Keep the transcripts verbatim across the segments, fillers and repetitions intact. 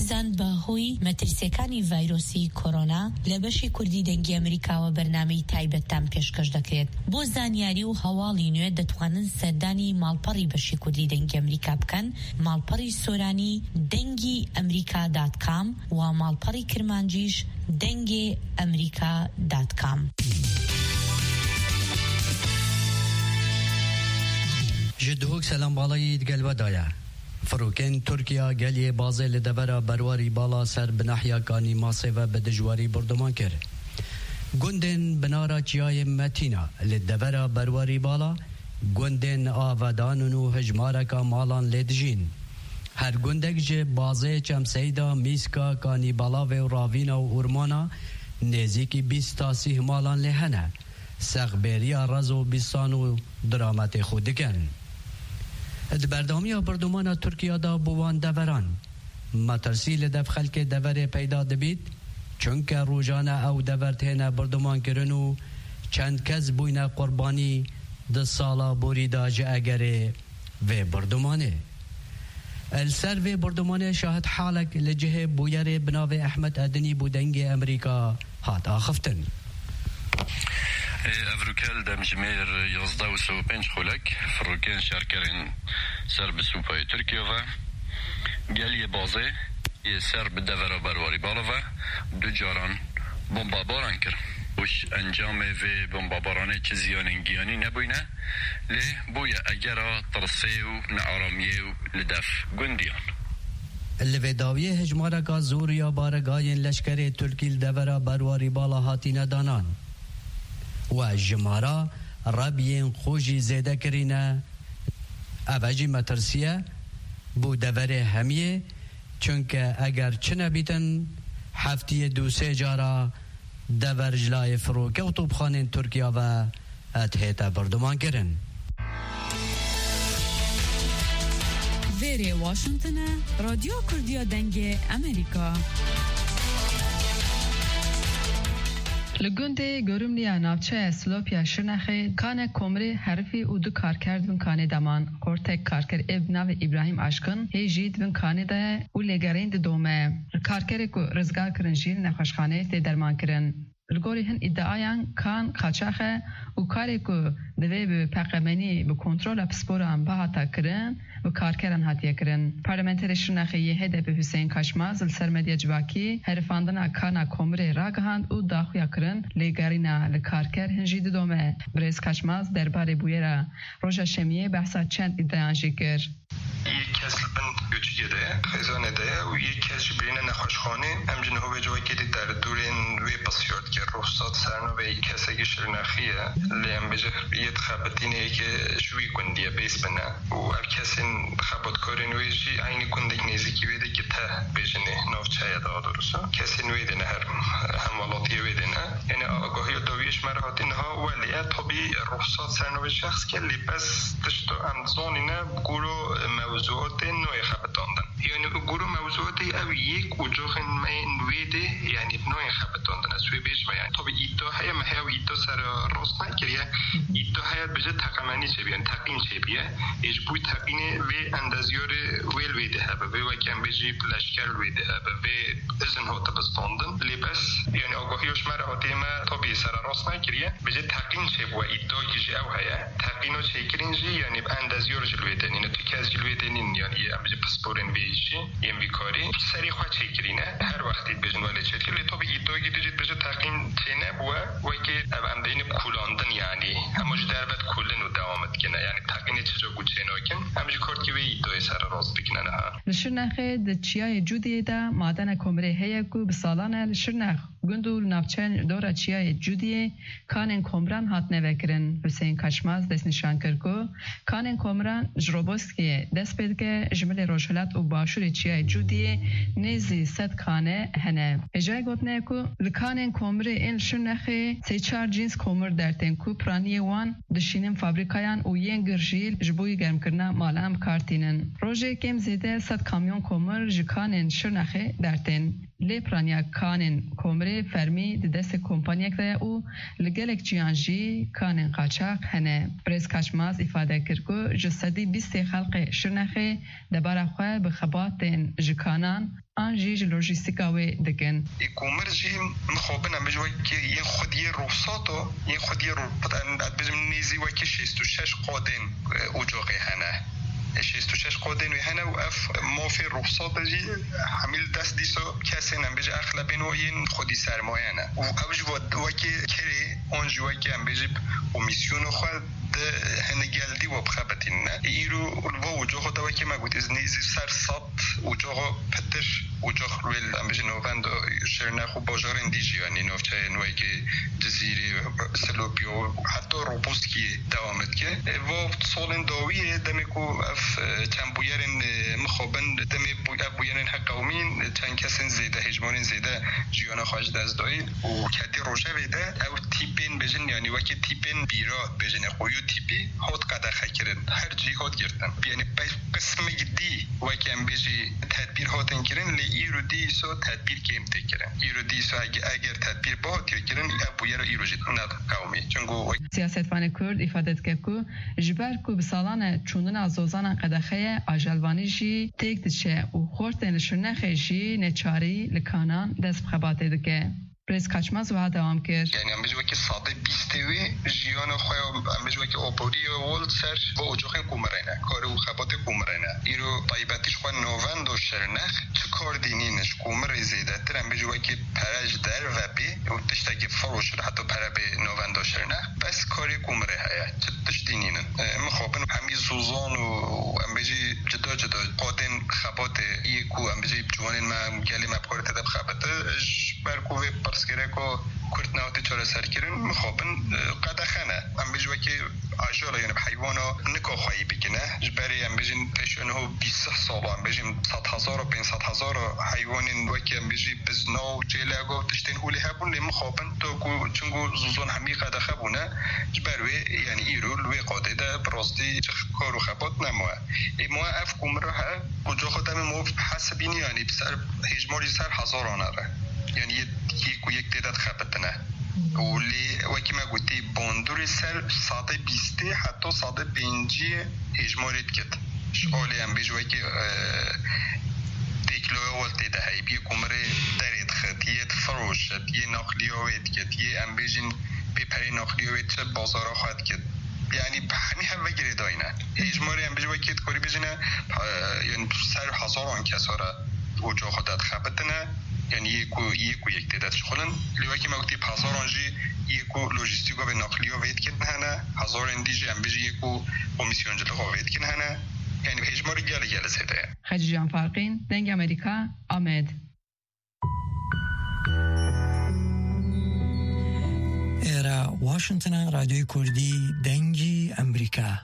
بێزان بەهۆی مەترسیەکانی ڤایرۆسی کۆرۆنا لە بەشی کوردی دەنگی ئەمریکاوە بەرنامەی تایبەتتان پێشکەش دەکرێت. بۆ زانیاری و هەواڵی نوێ دەتوانن سەردانی ماڵپەڕی بەشی کوردی دەنگی ئەمریکا بکەن، ماڵپەڕی سۆرانی دەنگی ئەمریکا دات کام و ماڵپەڕی کرمانجیش دەنگی ئەمریکا دات کام. جدهوك سلام بالایی دگل ودایا. فروکن ترکیه گلیه بازه لدورا برواری بالا سر بناحیا کانی ماسه و بدجواری بردمان کرد. گندن بنارا چیای متینا لدورا برواری بالا گندن آودانون و هجماره کا مالان لدجین. هر گندک جه بازه چم سیدا میسکا کانی بالا و راوینا و ارمانا نزیکی بیست تا سی مالان لهنه. سغبریا رزو بیستان و درامت خودکن. دبردامی بردمان ترکیه دا بوان دوران مترسی لدف خلک دور پیدا دبید چونکه روزانه او دور تهنه بردمان کرنو چند کس بوینه قربانی ده سالا بوریدا جه اگره و بردمانه السر و بردمانه شاهد حالک لجه بویر بناو احمد ادنی بودنگ امریکا هات آخفتن. افروکل دم جمیر یازده و سو پنج خلک فروکن شرکرین سر به سوپای ترکیه و گلی بازه یه سر به دورا برواری بالا و دو جاران بمباباران کرد. وش انجام و بمبابارانه چه زیاننگیانی نبوینه لی بویا اگر ترسه و نعرامیه و لدف گندیان. الوداوی هجماره کا زوریا بارگاین لشکر ترکی دورا برواری بالا هاتی ندانان و جمارا ربین خوشی زیده کرینه اوجی مترسیه بو دوره همیه چونکه اگر چه نبیتن هفتی دو سه جارا دور جلای فروکه و طوبخانین ترکیه و اتحیطه بردمان کرن. ویری واشنطن رادیو کردیا دنگ امریکا لگنده گرمنیا ناوچه سلوپیا شرنخه کانه کمره حرفی او دو کارکرد ون کانه دمان کورتک کارکر ابناو ابراهیم عشقن هی جید ون کانه ده او لگرین ده دومه کارکر کو رزگار کرن جیل نخوشخانه ده درمان کرن لگوری هن ادعایان کان قاچاخه او کاری کو دوی به پاقمنی به کنترل پسپوران باهاتا کرن و کارکران هاتیه کرن. پارلمانتر شرنخه یه هدف حسین کاشماز لسر مدیا جواکی هرفاندنا کانا کمره راگهاند او داخویا کرن لگارینا لکارکر هنجی دومه بریز کاشماز درباره بویرا روژا شمیه بحثا چند ادعایانجی کر. یک کس لبن گوچیه ده خیزانه ده و یک کس جبرین نخوشخانه همجنه هو جواکی ده در دورین وی پسیارد که روستاد سرنا و یک کس اگه شرنخیه لیم بجه یه تخبتینه که شوی کندیه بیس بنا و هر کسین خباتکارین ویجی عینی کندک نیزیکی ویده که ته بجنه نافچه یده درسته کسین ویده نه هر هموالاتی ویده نه یعنی آگاهی داویش مرهاتین ها ولی طبی روستاد سرنا و شخص که لی بس تشتو امزانی نه گورو موضوعات نوع خبتاندن یعنی گروه موضوعات او یک اجاق من ویده یعنی نوع خبتاندن از وی بیش و یعنی طبی ایدو های محیو ایدو سر راست نکریه ایدو های بجه تقمانی چه بیان تقین چه بیه ایش بوی تقین وی اندازیار ویل ویده ها به وی کم بجی لشکر ویده ها به وی ازن ها تبستاندن لی بس یعنی آگاهیوش مره هاتی ما طبی سر راست نکریه بجه تقین چه بو ایدو گیجی او هیا تقینو چه کرینجی یعنی اندازیار جلویدن یعنی تو که از جلویدن یعنی امجه پسپورن بیشی یم بیکاری سری خواه چه کرینه هر وقتی بجن ولی چه کلی تو به ایدو گیجید بجه تقین چه نبوه و که ام دین کولاندن یعنی هموش دربت کولن و دوامت کنه یعنی تقین چه جا گوچه ناکن همجه کارت که به ایدوی سر راست بکنن ها لشرنخه ده چیای جودیه ده مادن کمره هیه که بسالانه لشرنخ گندول نافچین دورا چیای جودیه کانن کمران هات نوکرن حسین کاشماز دست نشان کرد که کانن کمران جروبوسکی دست پید که جمله روشلات و باشور چیای جودیه نیزی ست کانه هنه اجای گوتنه که لکانن کمره این شرنخه سی چار جنس کمر درتن که پرانی وان دشینم فابریکایان و ین گرژیل جبوی گرم کرنا مالام کارتینن روژه کم زیده ست کامیون کمر جکانن شرنخه درتن لی پرانیا کانن کمره فرمی د دست کمپانیک ده او لگلک جیانجی کانن قاچاق هنه پریز کاشماز ifade کرد که جسدی بیست خلق شرنخه دبار خواه به خباتن جکانان آنجی لوجستیکا و دکن. کومرجی مخابن مجوی که یه خودی رخصاتو یه خودی رخصات اد بزم نیزی و که شصت و شش قادن اجاقی هنه. شصت و شش قادن و هنه و اف مافی رخصات جی حمیل دست دیسو کسی نمیشه اغلبین و این خودی سرمایه نه. و اوج و که کری آنجوی که نمیشه کمیسیون خود هنگلدی و بخابتین نه. ایرو و اجاق داوی که ما گویی از نیزی سر سات اجاق پتش اجاق رویل نمیشه نوند شرنخو بازار اندیجی یعنی نوچه نوعی که جزیره سلوپیو حتی روبوست کی دوامت که و سالن داویه دمی کو اف چند بویرن مخابن دمی بویرن حق قومین چند کسین زیده هجمانین زیده جیانا خواهد دست دایی و کتی روشه ویده او تیپین بجن یعنی وکی تیپین بیراد بجن خویو تیپی هات قدر خکرن هر جی هات گرتن یعنی قسم دی وکی هم بجی تدبیر هاتن کرن لی ایرو دی سو تدبیر کم تکرن ایرو دی سو اگر تدبیر با کرن ابویر ایرو جد ند قومی چونگو سیاستوان کرد ifade کرد که جبر کو بسالان چوندن ازوزان قدخه اجلوانی جی تک دچه و خورتن لشنخه جی نچاری لکانان دست بخباته دکه پرس کچماز و دوام کرد. یعنی هم بجوی که ساده بیستوی جیان خواه هم بجوی که آپوری ولد سر و اجاق کومرینه کار و خبات کومرینه ایرو طایبتیش خواه نووند و شرنخ چه کار دینینش کومر زیده تر هم بجوی که پرج در و بی و تشتاگی فروش حتی پر به نووند و شرنخ بس کاری کومره هیا چه تش دینینن مخابن همی زوزان و هم بجی جدا جدا قادن خبات یکو هم بجی جوانین ما گلی مبکار تدب خباته برکوه پرسکره که کرد نهاتی چاره سر کرن مخابن قدخانه هم بجوه که عجاله یعنی حیوانا نکا خواهی بکنه جبری هم بجین پیشونه بیست سال هم بجیم صد هزار و پینصد هزار حیوانین وکی هم بجی بزنا و جیلگا و تشتین هولی هبون لی مخابن تو که چونگو زوزان همی قدخه بونه جبروی یعنی ایرو لوی قاده ده براستی کار و خبات نموه ای ما اف کمره ها کجا خودم ما حسبینی یعنی بسر هجماری سر هزارانه ره یعنی یک و یک تعداد خبرتنه ولی وکی ما گویی باندور سر ساده بیسته حتی ساده پنجی اجماریت کرد شغالی هم بیشوی که تکلوه ولتی ده هی بی کمره درید خد یه فروش یه نقلیویت کرد یه هم بیشین بپری نقلیویت چه بازارا خواهد کرد یعنی همی هم وگیره داینه اجماری هم بیشوی که کاری بیشینه یعنی سر هزاران کسا را اوجا خودت خبرتنه یعنی یکو یکو یک تعداد شغلن لیوی که موقتی هزار آنجی یکو لوجستیکو به نقلیه وید کنه هنه هزار اندیجی هم بیشی یکو کمیسیون جلوه وید کنه هنه یعنی به اجمالی گل گل سیده خجی جان فارقین دنگ امریکا آمد ایرا واشنطن رادیوی کردی دنگی امریکا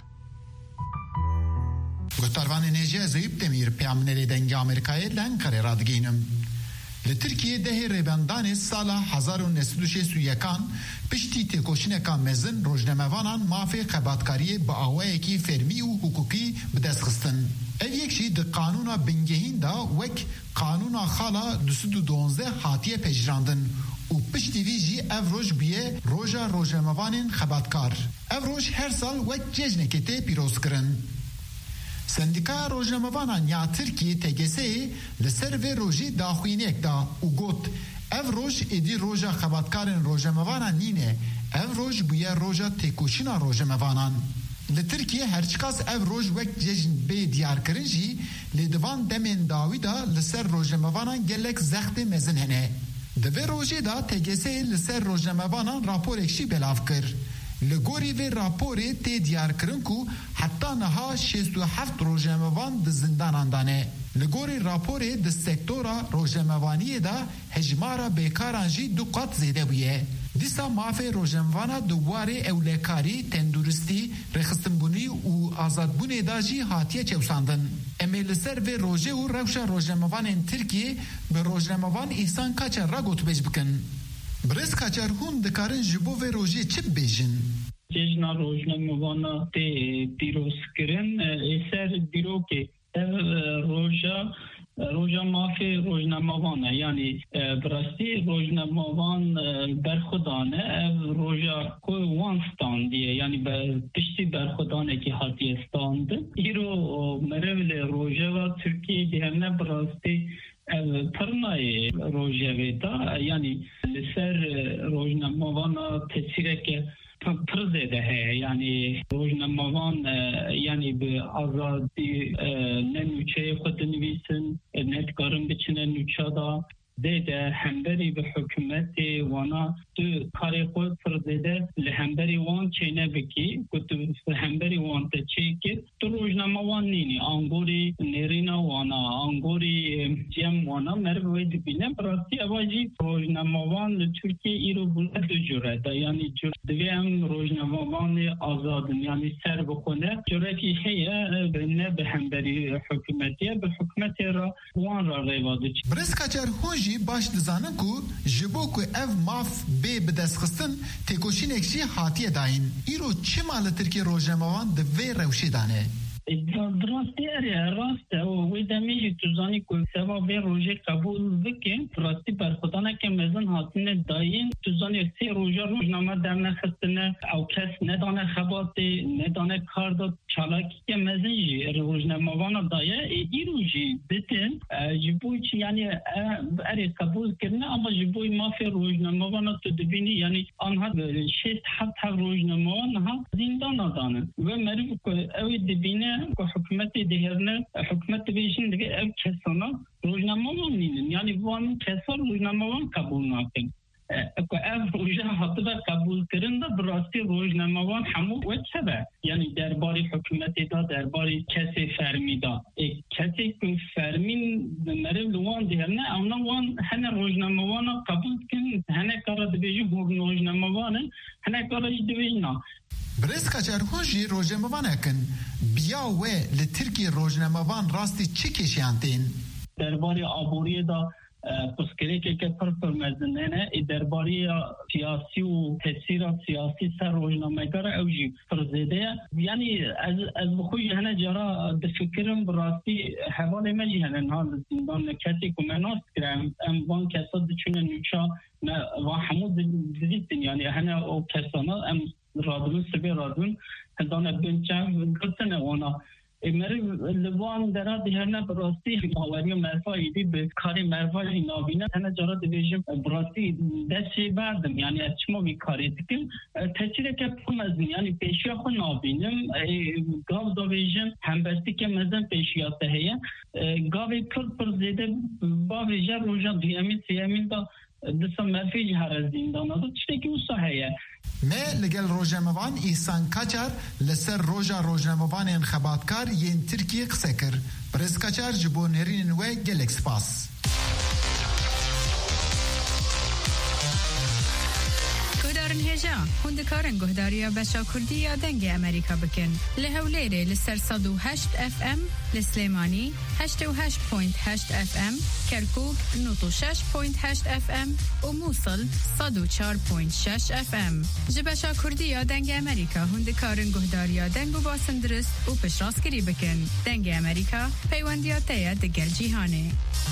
گفتاروان نیجه زیب دمیر پیامنری دنگ امریکای لنکره رادگینم لترکیه ده ریبندان سال هزار و نهصد و شصت و یک پشتی تکوشنکان مزن روزنامه‌وانان مافی خباتکاری با آوایکی فرمی و حقوقی به دست خستن. اول یکشی د قانونا بنگهین دا وک قانونا خالا دویست و دوازده هاتیه پجراندن و پشتی ویجی اف روش بیه روژا روزنامه‌وانین خباتکار. اف روش هر سال وک جشنکته پیروز کرن. سندیکا روزنامه‌وانان یا ترکیه تگسه لسر و روژی داخوینک دا و گوت اف روش ایدی روژا خباتکارن روزنامه‌وانان نینه اف روش بویه روژا تکوشینا روزنامه‌وانان لترکیه هرچکاس اف روش وک جشن به دیار کرنجی لیدوان دمین داوی دا لسر روزنامه‌وانان گلک زخت مزن هنه دوی روژی دا تگسه لسر روزنامه‌وانان راپور اکشی بلاف کر لگوری و راپوری تی دیار کرن کو حتی نها شصت و هفت روزنامه‌وان د زندان اندانه لگوری راپوری د سکتورا روزنامه‌وانی دا هجمارا بیکاران جی دو قط زیده بویه دیسا مافی روزنامه‌وانا دواره اولکاری تندورستی رخصتنبونی و آزادبونی دا جی هاتیه چوساندن امیل سر و روژه و روشا روزنامه‌وان ترکیه به روزنامه‌وان ایسان کچر را گوت بج بکن برز کچر هون دکارن جبو و روژه چه بیجن؟ جشن روزنامه‌وان تی پیروز کرن اثر دیرو که روژا روژا مافی روزنامه‌وان یعنی براستی روزنامه‌وان برخودانه روژا کوی وانستان دیه یعنی پشتی برخودانه که هاتی استاند ایرو مرول روژا و ترکیه دیه نه براستی پرنای روژاویدا یعنی سر روزنامه‌وان تاثیر که پرزده ہے یعنی روزنامه‌وان یعنی به آزادی ننوچه خود نویسن نتکارن بچنه نوچادا دیده همبری به حکومت وانا تو کاری خود پرزده لهمبری وان چینه بکی کتو همبری وان تا چی که تو روزنامه وان نینی آنگوری نیرینا وانا آنگوری جیم وانا مروی دبینه براستی اواجی روزنامه وان ترکیه ایرو بلد دو جوره دا یعنی جور دوی هم روزنامه وان آزادن یعنی سر بخونه جوره که هیه نه به همبری حکومتیه به حکومت را وان را ریواده برس کچر جی باش دزانن کو جبو کو اف ماف بی بدسخستن تکوشین اکشی هاتیه داین ایرو چه مال ترکی روزنامه‌وان د وی روشی دانه دراستی اره راسته و وی دمیجی تو زانی که سوا وی روژه قبول بکن راستی برخودانه که مزن حاطین داین تو زانی سی روژه روزنامه در نخستنه او کس ندانه خباتی ندانه کار داد چالاکی که مزن جی روزنامه وانا دایه ای روژی بتن جبوی چی یعنی اره قبول کرنه اما جبوی مافی روزنامه وانا تو دبینی یعنی آنها شیست حتی روزنامه وانا زندان دانه و مریف که اوی دبینه که حکومت دهرنه حکومت بیشین دیگه او کسانا روزنامه وان نینن یعنی وان کسا روزنامه وان قبول ناکن که او روزه حتی قبول کرن دا براستی روزنامه وان همو وچه با یعنی درباری حکومت دا درباری کسی فرمی دا کسی که فرمین مرم لوان دهرنه اونا وان هنه روزنامه وان قبول کن هنه کارا دبیجی روزنامه وان هنه کارا دبیجی نا برس کچرخون جی روزنامه‌وان اکن بیا و لترکی روزنامه‌وان راستی چی کشیانتین؟ درباره آبوری دا پسکری که که پر پر مزننه درباره سیاسی و تاثیر سیاسی سر روزنامه‌گر اوجی پرزیده یعنی از از بخوی هنه جرا دفکرم براستی حواله مجی هنه نها زندان کسی که مناس کرم ام وان کسا دچونه نوچا و حمود دیدین یعنی هنه او کسانا ام رادون سبی رادون هندانه بنچم گرتنه اونا امری لوان درا دهرنه براستی ماوری مرفایی دی به کاری مرفایی نابینه هنه جارا دیویجم براستی دستی بردم یعنی از چما بی کاری دکم تچیره که پون مزن یعنی پیشیا خود نابینم گاو دویجم همبستی که مزن پیشیاته هیه گاوی پر پر زیده با ویجه روژا دیامین سیامین دا دستم مرفی هر زندان دا چطه که اوسا هیه ما لگل روزنامه‌وان ایسان کچر لسر روژا روزنامه‌وان انخباتکار ین ترکیه قصه کر برز کچر جبو نرین و گلکس پاس هجا هندکارن گهداریا بچا کردی یا دنگ امریکا بکن لهولیره لسر صد و هشت اف ام لسلیمانی هشت و هشت پوینت هشت اف ام کرکوک نوت و شش پوینت هشت اف ام و موصل صد و چار پوینت شش اف ام جبچا کردی یا دنگ امریکا هندکارن گهداریا دنگ و باسن درست و پشراس گری بکن دنگ امریکا پیوندیات تایه دگل جیهانه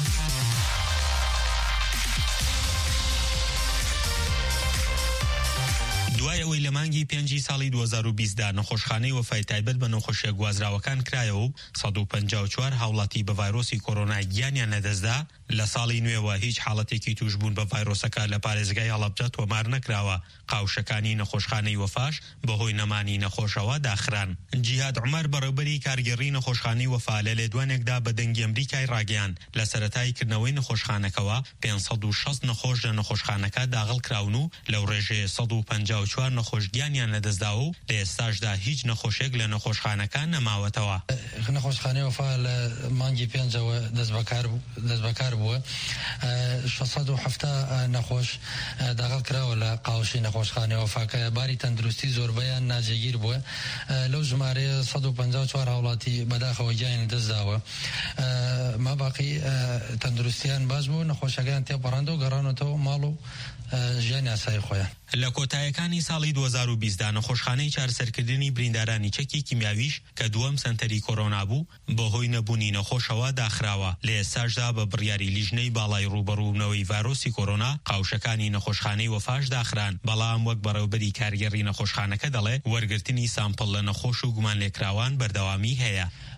دوای ئەوەی لە مانگی پێنجی ساڵی دوو هەزار و بیست دا نەخۆشخانەی وەفای تایبەت بە نەخۆشیە گوازراوەکان کرایەوە و سەد و پەنجا و چوار هاوڵاتی بە ڤایرۆسی کۆرۆنا گیانیان نەدەستدا لە ساڵی نوێوە هیچ حاڵەتێکی توشبوون بە ڤایرۆسەکە لە پارێزگای هەڵەبجە تۆمار نەکراوە قاوشەکانی نەخۆشخانەی وەفاش بەهۆی نەمانی نەخۆشەوە داخران جیهاد عومەر بەڕێوەبەری کارگێڕی نەخۆشخانەی وەفا لە لێدوانێکدا بە دەنگی ئەمریکای ڕاگەیاند لە سەرەتای کردنەوەی نەخۆشخانەکەوە پێنج سەد و شەست نەخۆش لە نەخۆشخانەکە داغڵ کراون و لەو ڕێژەیە سەد و پەنجا و چوار نەخۆشگیانیان لەدەستداوە و لە ئێستاشدا هیچ نەخۆشێک لە نەخۆشخانەکان نەماوەتەوە نەخۆشخانەی وەفا لە مانگی پێنجەوە دەست بەکار بووە شەسەد و حەفتا نەخۆش داغڵ کراوە لە قاوشی نەخۆشخانەی وەفاکە باری تەندروستی زۆربەیان ناجێگیر بووە لەو ژمارەیە سەد و پەنجا و چوار هاوڵاتی بەداخەوە گیان دەستداوە ماباقی تەندروستیان باش بوو نەخۆشەکەیان تێپەڕاندە و گەڕانەوە ماڵ و ژیانی ئاسایی خۆیان لە کۆتاییەکانی ساڵی دوو هەزار و بیست دا نەخۆشخانەی چارەسەرکردنی بریندارانی چەکی کیمیاویش کە دووەم سەنتەری کۆرۆنا بوو بەهۆی نەبوونی نەخۆشەوە داخراوە لە ئێستاشدا بە بڕیاری لیژنەی باڵای ڕوبەڕوونەوەی ڤایرۆسی کۆرۆنا قاوشەکانی نەخۆشخانەی وەفاش داخران بەڵام وەک بەڕێوەبەری کارگێڕی نەخۆشخانەکە دەڵێ وەرگرتنی سامپڵ لە نەخۆش و گومان لێکراوان بەردەوامی هەیە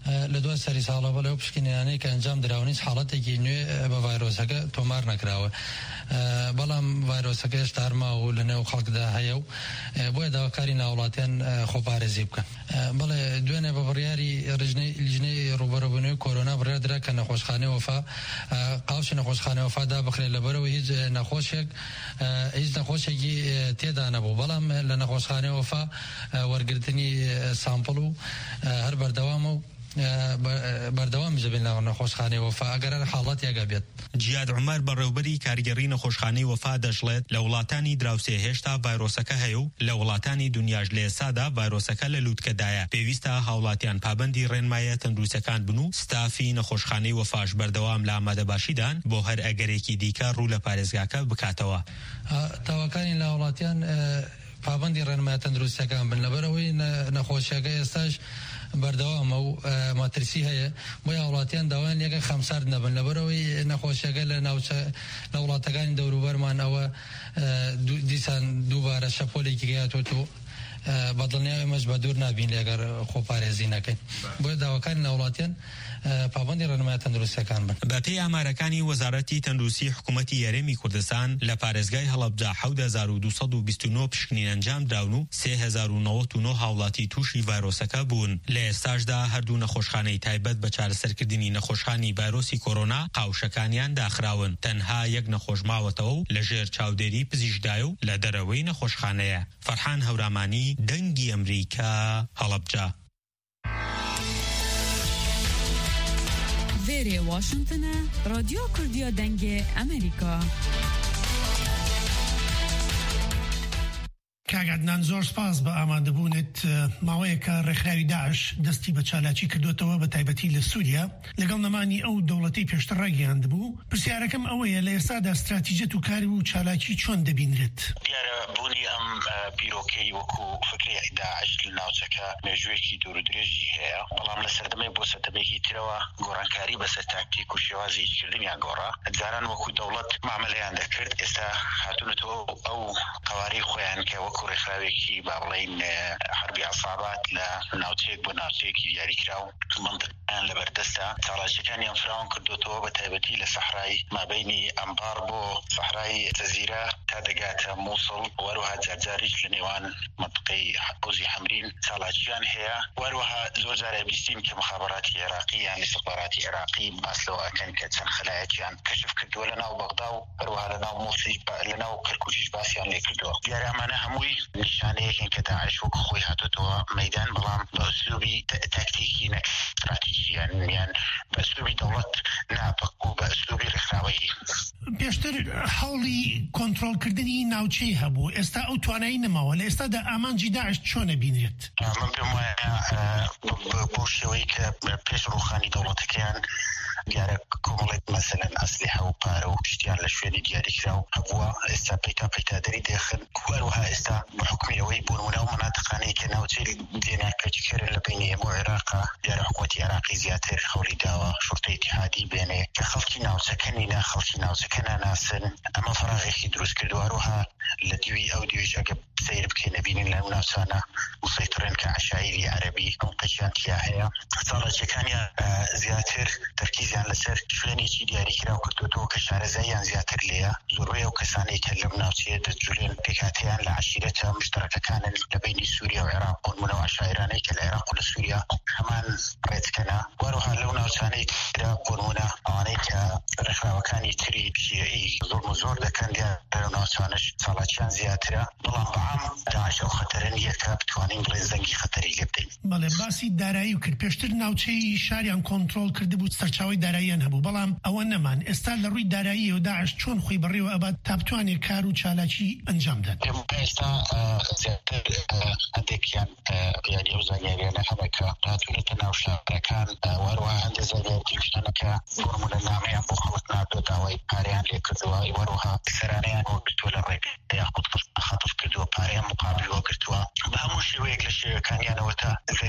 لە دوای سەری ساڵە بەڵێ پشکنیانەی کە ئەنجام دراونیش حاڵەتێکی نوێ بە ڤایرۆسەکە تۆمار نەکراوە بەڵام ڤایرۆسەکە هێشتا هەرما و لە نێو خەڵکدا هەیە و بۆیە داواکاری ناوڵاتیان خۆپارێزی بکەن بەڵێ دوێنێ بە بڕیاری لیژنەی ڕوبەرەبوونەوەی کۆرۆنا بڕیار درا کە نەخۆشخانەی وەفا قاوچی نەخۆشخانەی وەفا دابخرێت لەبەرەوە هیچ نەخۆشێک هیچ نەخۆشێکی تێدا نەبوو بەڵام لە نەخۆشخانەی وەفا وەرگرتنی سامپڵ و هەر بەردەوامە و بەردەوام جبین لە نەخۆشخانەی وەفا ئەگەر حاڵەت یەگە بێت. جیاد عومەر بەڕێوەبەری کارگەڕی نەخۆشخانەی وەفا دەژڵێت لە وڵاتانی دراوسێ هێشتا ڤایرۆسەکە هەیە و لە وڵاتانی دنیاش لە ئێستادا ڤایرۆسەکە لە لووتکەدایە پێویستە هاوڵاتیان پابەندی ڕێنمایە تەندروستەکان بن و ستافی نەخۆشخانەی وەفاش بەردەوام لە ئامادەباشیدان بۆ هەر ئەگەرێکی دیکە ڕوو لە پارێزگاکە بکاتەوە. تاواکانی لە وڵاتیان پابەندی ڕێنمایە تەندروستەکان بن لەبەرەوەی نەخۆشیەکە ئێستاش بەردەوامە و ماترسی هەیە بۆ وڵاتیان داوایان یەکە خەمسارد نەبن لەبەرەوەی نەخۆشیەکە لە ناوچە لە وڵاتەکانی دەوروبەرمان ئەوە دیسان دووبارە شەپۆلێکی گەیاتۆت و بەدڵنیاوی ئێمەش بە دوور نابین لەگەر خۆپارێزی نەکەین بۆیە داواکانی ناوڵاتیان پابەندی ڕێنمایە تەندروستەکان بن. بەپێی ئامارەکانی وەزارەتی تەندروستی حکوومەتی یاریمی کوردستان لە پارێزگای هەڵەبجا حەوت هەزار و دووسەد و بیست و نۆ پشکنین ئەنجام دراون و سێ هەزار و نەوەت و نۆ هاوڵاتی تووشی ڤایرۆسەکە بوون. لە ئێستاشدا هەردوو نەخۆشخانەی تایبەت بە چارەسەرکردنی نەخۆشخانی ڤایرۆسی کۆرۆنا قاوشەکانیان داخراون. تەنها یەک نەخۆش ماوەتەوە و لەژێر چاودێری پزیشکدایە و لە دەرەوەی نەخۆشخانەیە. فەرحان هەورامانی دەنگی ئەمریکا هەڵەبجا. وێرێ واشنگتنە رادیۆ کوردیا دەنگێ ئەمریکا. کاگادنان زۆر سپاس بە ئامادەبوونت. ماوەیە کە ڕێکخراوی داعش دەستی بە چالاکی کردوێتەوە بە تایبەتی لە سووریا لەگەڵ نەمانی ئەو دەوڵەتەی پێشتر ڕاگەیاند بوو. پرسیارەکەم ئەوەیە لە ئێستادا استراتیژیەت و کاری و چالاکی چۆن دەبینرێت؟ دیارە بوونی ئەم بیرۆکەی وەکو فکری داعش لە ناوچەکە مێژوویەکی دوور و درێژی هەیە بەڵام لە سەردەمەی بۆ سەردەمێکی ترەوە گۆڕانکاری بەسەر تاکتیک و شێوازی هیچکردنیان گۆڕا جاران وەکو دەوڵەت مامەلەیان دەکرد ئێستا هاتوونەتەوە ئەو قواری خۆیان کە وەکو ڕێکخراوێکی با بڵێن حربی عەسابات لە ناوچەیەک بۆ ناوچەیەکی دیاریکراو منطقەیان لەبەردەستە چالاکیەکانیان فراوان کردوتەوە بە تایبەتی لە سەحرای مابەینی ئەمبار بۆ سەحرای جەزیرە تا دەگاتە مووسڵ وەروەها جارجاریش لە نێوان منطقەی حوزی حەمرین چالاکیان هەیە وەروەها زۆر جارە بیستین کە مخابەراتی عێراقی یان استخباراتی عێراقی باس لەوە ئەکەن کە چەند خەلایەکیان کەشف کردووە لە ناو بەغدا و هەروەها لە ناو مووسڵ لە ناو کەرکووکیش باسییان لێ کردووە. دیارە ئەمانە هەمووی نیشانەیەکن کە داعش وەکو خۆی هاتوتەوە مەیدان بەڵام بە ئوسلوبی تاکتیکی نەک استراتیژیان یان بە ئوسلوبی دەوڵەت ناپەک و بە ئوسلوبی ڕێکخراوەیی. پێشتر هەوڵی کۆنتڕۆڵکردنی ناوچەی هەبوو ئێستا ئەو توانایی نەماوە لە ئێستادا ئامانجی داعش چۆنە بینرێت؟ من پێم وایە بۆ شێوەیە کە پێش ڕووخانی دەوڵەتەکەیان دیارە کۆمەڵێک مەسەلەن ئەسلیحە و پارە و شتیان لە شوێنی دیاریکراو هەبووە ئێستا پەیتا پەیتا دەری دێخن وەروەها ئێستا بە حکمی ئەوەی بۆنمونە و مناتقانەی کە ناوچەی دێناکەجیکەرە لە بینی ئێمە و عێراقا دیارە حکومەتی عێراقی زیاتر خەوڵی داوە شورتەی ئیتیحادی بێنێ کە خەڵکی ناوچەکە نینە خەڵکی ناوچەکە ناناسن ئەمە فەراغێکی دروست کردو هەروەها لە دیوی ئەو دیویش ئەگە سیر بکەین نەبینین لەو ناوچانە مسەیترن کە عەشایری عەرەبی ئەو قەچیان تیا هەیە چالاکیەکانیان زیاتر تەرکیزیان لەسەر شوێنێکی دیاریکراو کردوتەوە کە شارەزاییان زیاتر لێیە زۆربەی ئەو کەسانەی کە لەم ناوچەیە دەجولێن پێکهاتەیان لە عەشیرەتە مشتەرەکەکانن لە بینی سووریا و عێراق بۆنمونە و عەشایرانەی کە لە عێراق و لە سووریا هەمان ڕێچکەنە وەروەها لەو ناوچانەی ترا بۆنمونە ئەوانەی کە ڕێکخراوەکانی تری شیعی زۆر و زۆر دەکەن دیارە ناوچانش چالاکیان زیاترە بەڵام بەعام داعش ئەو خەتەرە نییە کە بتوانین بڵێ زەنگی خەتەری لێ بدەین. بەڵێ باسی دارایی و کرد پێشتر ناوچەی شاریان کۆنتڕۆڵ کردبوو سەرچاوی داراییان هەبوو بەڵام ئەوە نەمان ئێستا لە ڕووی دارایی و داعش چۆن خۆی بڕێوە ئەبات تا بتوانێت کار و چالاکی ئەنجام دەن؟ ئێستا زیاتر هەندێکیان یاری ئەو زانیاریانە هەبە کە هاتوونەتە ناو شارەکان وەروەها هەندێک زانیاریشتانە کە بۆنمونە نامەیان بۆ خەڵک ناردووە داوای پارەیان لێ کردووە وەروەها سەرانەیان بۆ گرتووە لە ڕێک یاخود خەتف کردووە پارەیان مقابل بۆ گرتووە بە هەموو شێوەیەک لە شێوەکانیانەوە تا زەریبەیان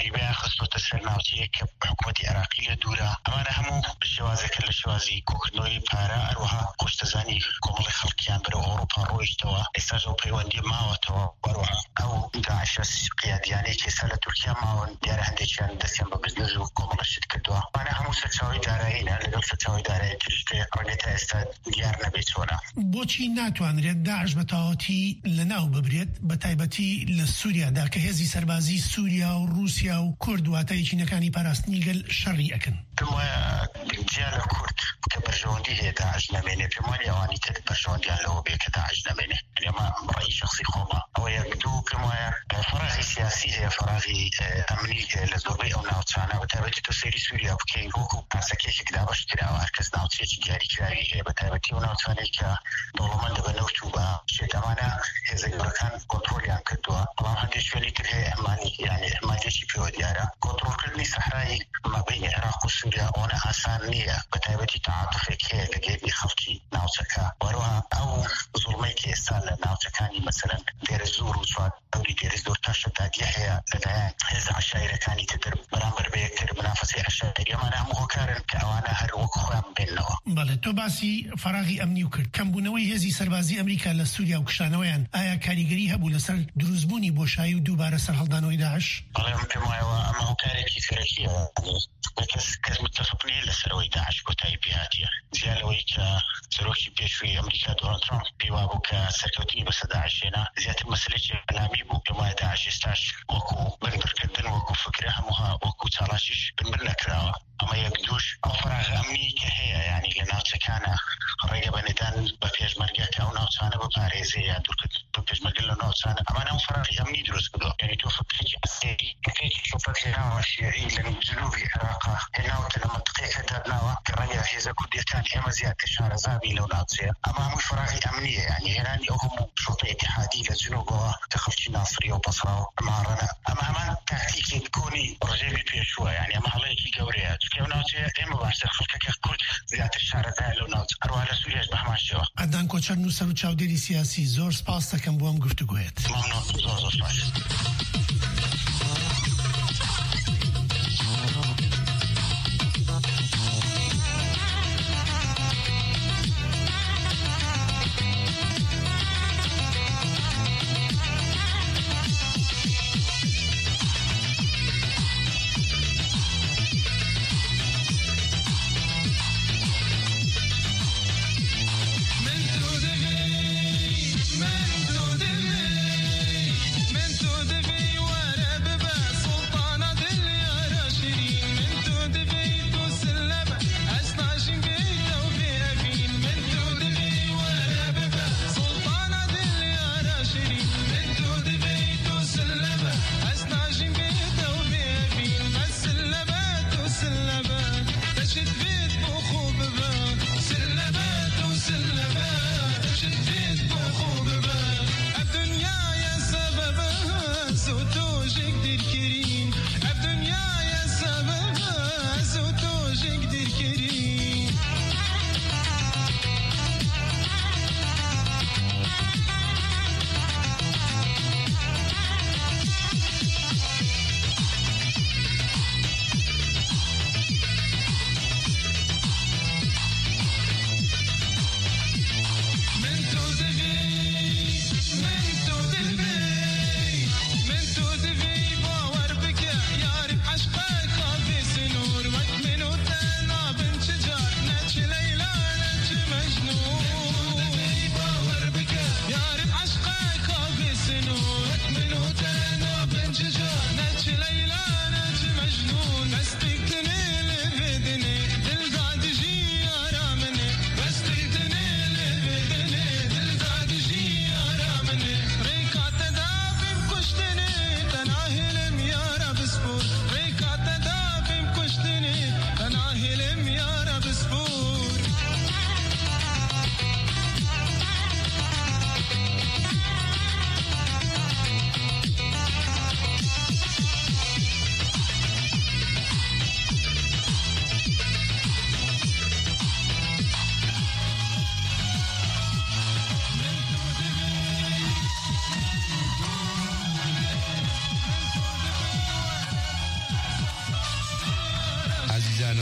خستو تسر ناوتي كحكومة عراقية دورة أمانة همو بالشوازي كل شوازي كوكنوي بارا أروها كوشتزاني كومالي خلقيان برو أوروبا رويشتوا استاجو بيواندي ماوتوا وروها أو داعش قيادياني كيسالة تركيا ماون ديار هندي كان دسيان ببزنزو كومالي شد كدوا أنا همو ستشاوي دارين لقل ستشاوي دارين ترشتي رقيتا استاد ديار نبيتونا بۆچی ناتوانرێت داعش بەتەواوەتی لەناو ببرێت بە تایبەتی لە سووریادا کە هێزی سەربازی سووریا و رووسیا و کورد واتای چینەکانی پاراستنی گەل شەڕی ئەکەن پێم وایە جیا لە کورد کە بەرژەوەندی هەیە داعش نامێنێ پێم وایە ئەوانی تر بەرژەوەندیان لەوە بێ کە داعش نامێنێ ئەمە ڕای شخصی خۆمە ئەوە یەک دوو پێم وایە فەراغی سیاسی هەیە فەراغی ئەمنی هەیە لە زۆربەی ئەو ناوچانە بە تایبەتی تۆ سەیری سووریا بکەین وەکو پاسەکێکێک دابەش کراوە هەر کەس ناوچەیەکی دیاریکراوی هەیە بە تایبەتی ئەو ناوچانەی کە دەوڵەمەندە بە نەوت و بە شێتەمانە هێزە گەورەکان کۆنتڕۆلیان کردووە بەڵام هەندێک شوێنی تر هەیە ئەمانی یعنی ئەمانجێکی پێوە دیارە کۆنتڕۆلکردنی سەحرایی مابەینی عێراق و سووریا ئەوەنە ئاسان نییە بە تایبەتی تعاتوفێک هەیە لە گەیبی خەڵکی ناوچەکە وەروەها ئەو زوڵمەی کە ئێستا لە ناوچەکانی مەسەلەن دێرە زۆر و چوار ئەوری دێرە زۆر تا شەتادیە هەیە لەلایەن هێزە عەشایرەکانی تر بەرامبەر بە یەکتر منافەسەی عەشایری ئەمانە هەموو هۆکارن کە ئەوانە هەر وەک خۆیان بێننەوە. بەڵێ تۆ باسی فەراغی ئەمنی و کرد کەمبوونەوەی هێزی سەربازی ئەمریکا لە سووریا و کشانەوەیان ئایا کاریگەری هەبوو لەسەر دروستبوونی بۆشایی و دووبارە سەرهەڵدانەوەی داعش؟ بەڵێ من پێم وایەوە ئەمە هۆکارێکی فێرەکیە کەس کەس متفق نییە لەسەرەوەی داعش کۆتایی پێهاتیە جیا لەوەی کە سەرۆکی پێشووی ئەمریکا دۆناڵد ترامپ پێی وابوو کە سەرکەوتنی بەسەر داعش هێنا زیاتر مەسەلەیەکی ئەلامی بوو پێم وایە داعش ئێستاش وەکو بنبرکردن وەکو فکرە هەمووها وەکو چاڵاشیش بنبر نەکراوە ئەمە یەک دووش ئەو فەراغە ئەمنی کە هەیە یعنی لە ناوچەکانە ڕێگە بەنێدان بە پێشمەرگە کە ئەو ناوچانە بپارێزێ یا دوورکرد بە پێشمەرگە لە ناوچانە ئەمانە ئەو فەراغی ئەمنی دروست کردووە یعنی تۆ فکرێکی ئەسێری فکرێکی شۆپەت هێناوە شیعی لە جنوبی عێراقا هێناوەتە لە منطقەیەکە دادناوە کە ڕەنگە هێزە کوردیەکان ئێمە زیاتر شارەزابی لەو ناوچەیە ئەمە هەمووی فەراغی ئەمنیە یعنی هێنانی ئەو هەموو شۆپە ئیتیحادی لە جنوبەوە کە خەڵکی ناسری و بەسڕا و ماڕەنە ئەمە هەمان تاکتیکی کۆنی ڕژێمی پێشووە یعنی ئەمە هەڵەیەکی گەورەیە چونکە ئەو ناوچەیە ئێمە باشتر خەڵکەکە کورد زیاتر شارەزای لەو ناوچە هەروەها لە سووریاش بە هەمان شێوە. ئەدان کۆچەر نووسەر و چاودێری سیاسی زۆر سپاس دەکەم بۆ ئەم گفتوگۆیەت. مەمنوون زۆر زۆر سپاس. من تو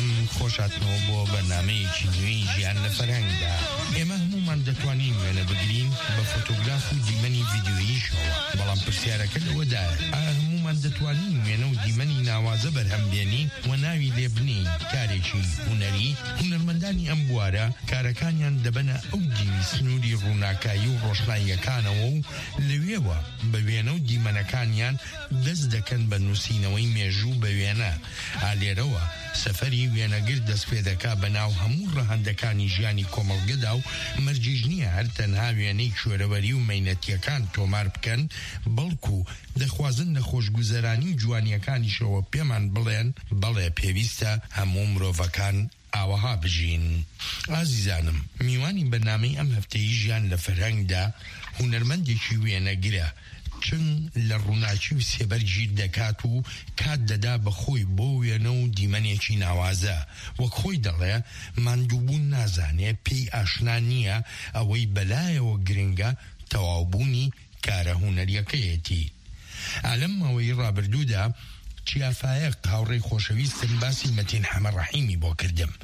ئازیزانم خۆشاتنەوە بۆ بەرنامەیەکی نوێی ژیان لە فەرهەنگدا. ئێمە هەمومان دەتوانین وێنە بگرین بە فۆتۆگراف و دیمەنی ڤیدیۆییشەوە، بەڵام پرسیارەکە لەوەدایە ئایا هەمومان دەتوانین وێنە و دیمەنی ناوازە بەرهەمبێنین و ناوی لێبنین کارێکی هونەری؟ هونەرمەندانی ئەم بوارە کارەکانیان دەبەنە ئەو دیوی سنووری ڕووناکایی و ڕۆشناییەکانەوە و لەوێوە بە وێنە و دیمەنەکانیان دەست دەکەن بە نووسینەوەی مێژوو بە وێنە. ئالێرەوە سەفەری وێنەگر دەست پێ دەکا بە ناو هەموو ڕەهەندەکانی ژیانی کۆمەڵگەدا و مەرجیژ نییە هەر تەنها وێنەی کوێرەوەری و مەینەتیەکان تۆمار بکەن، بەڵکو دەخوازن لە خۆشگوزەرانی و جوانیەکانیشەوە پێمان بڵێن بەڵێ پێویستە هەموو مرۆڤەکان ئاوەها بژین. ئازیزانم، میوانی بەرنامەی ئەم هەفتەی ژیان لە فەرهەنگدا هونەرمەندێکی وێنەگرە، چنگ لە ڕووناچی و سێبەر گیر دەکات و کات دەدا بە خۆی بۆ وێنە و دیمەنێکی ناوازە. وەک خۆی دەڵێ ماندووبوون نازانێ، پێی ئاشنا نییە ئەوەی بەلایەوە گرنگە تەواوبوونی کارە هونەریەکەیەتی. ئالەم ئەوەی ڕابردوودا چیافایەق هاوڕێی خۆشەویستم باسی مەتین حەمەڕەحیمی بۆ کردم.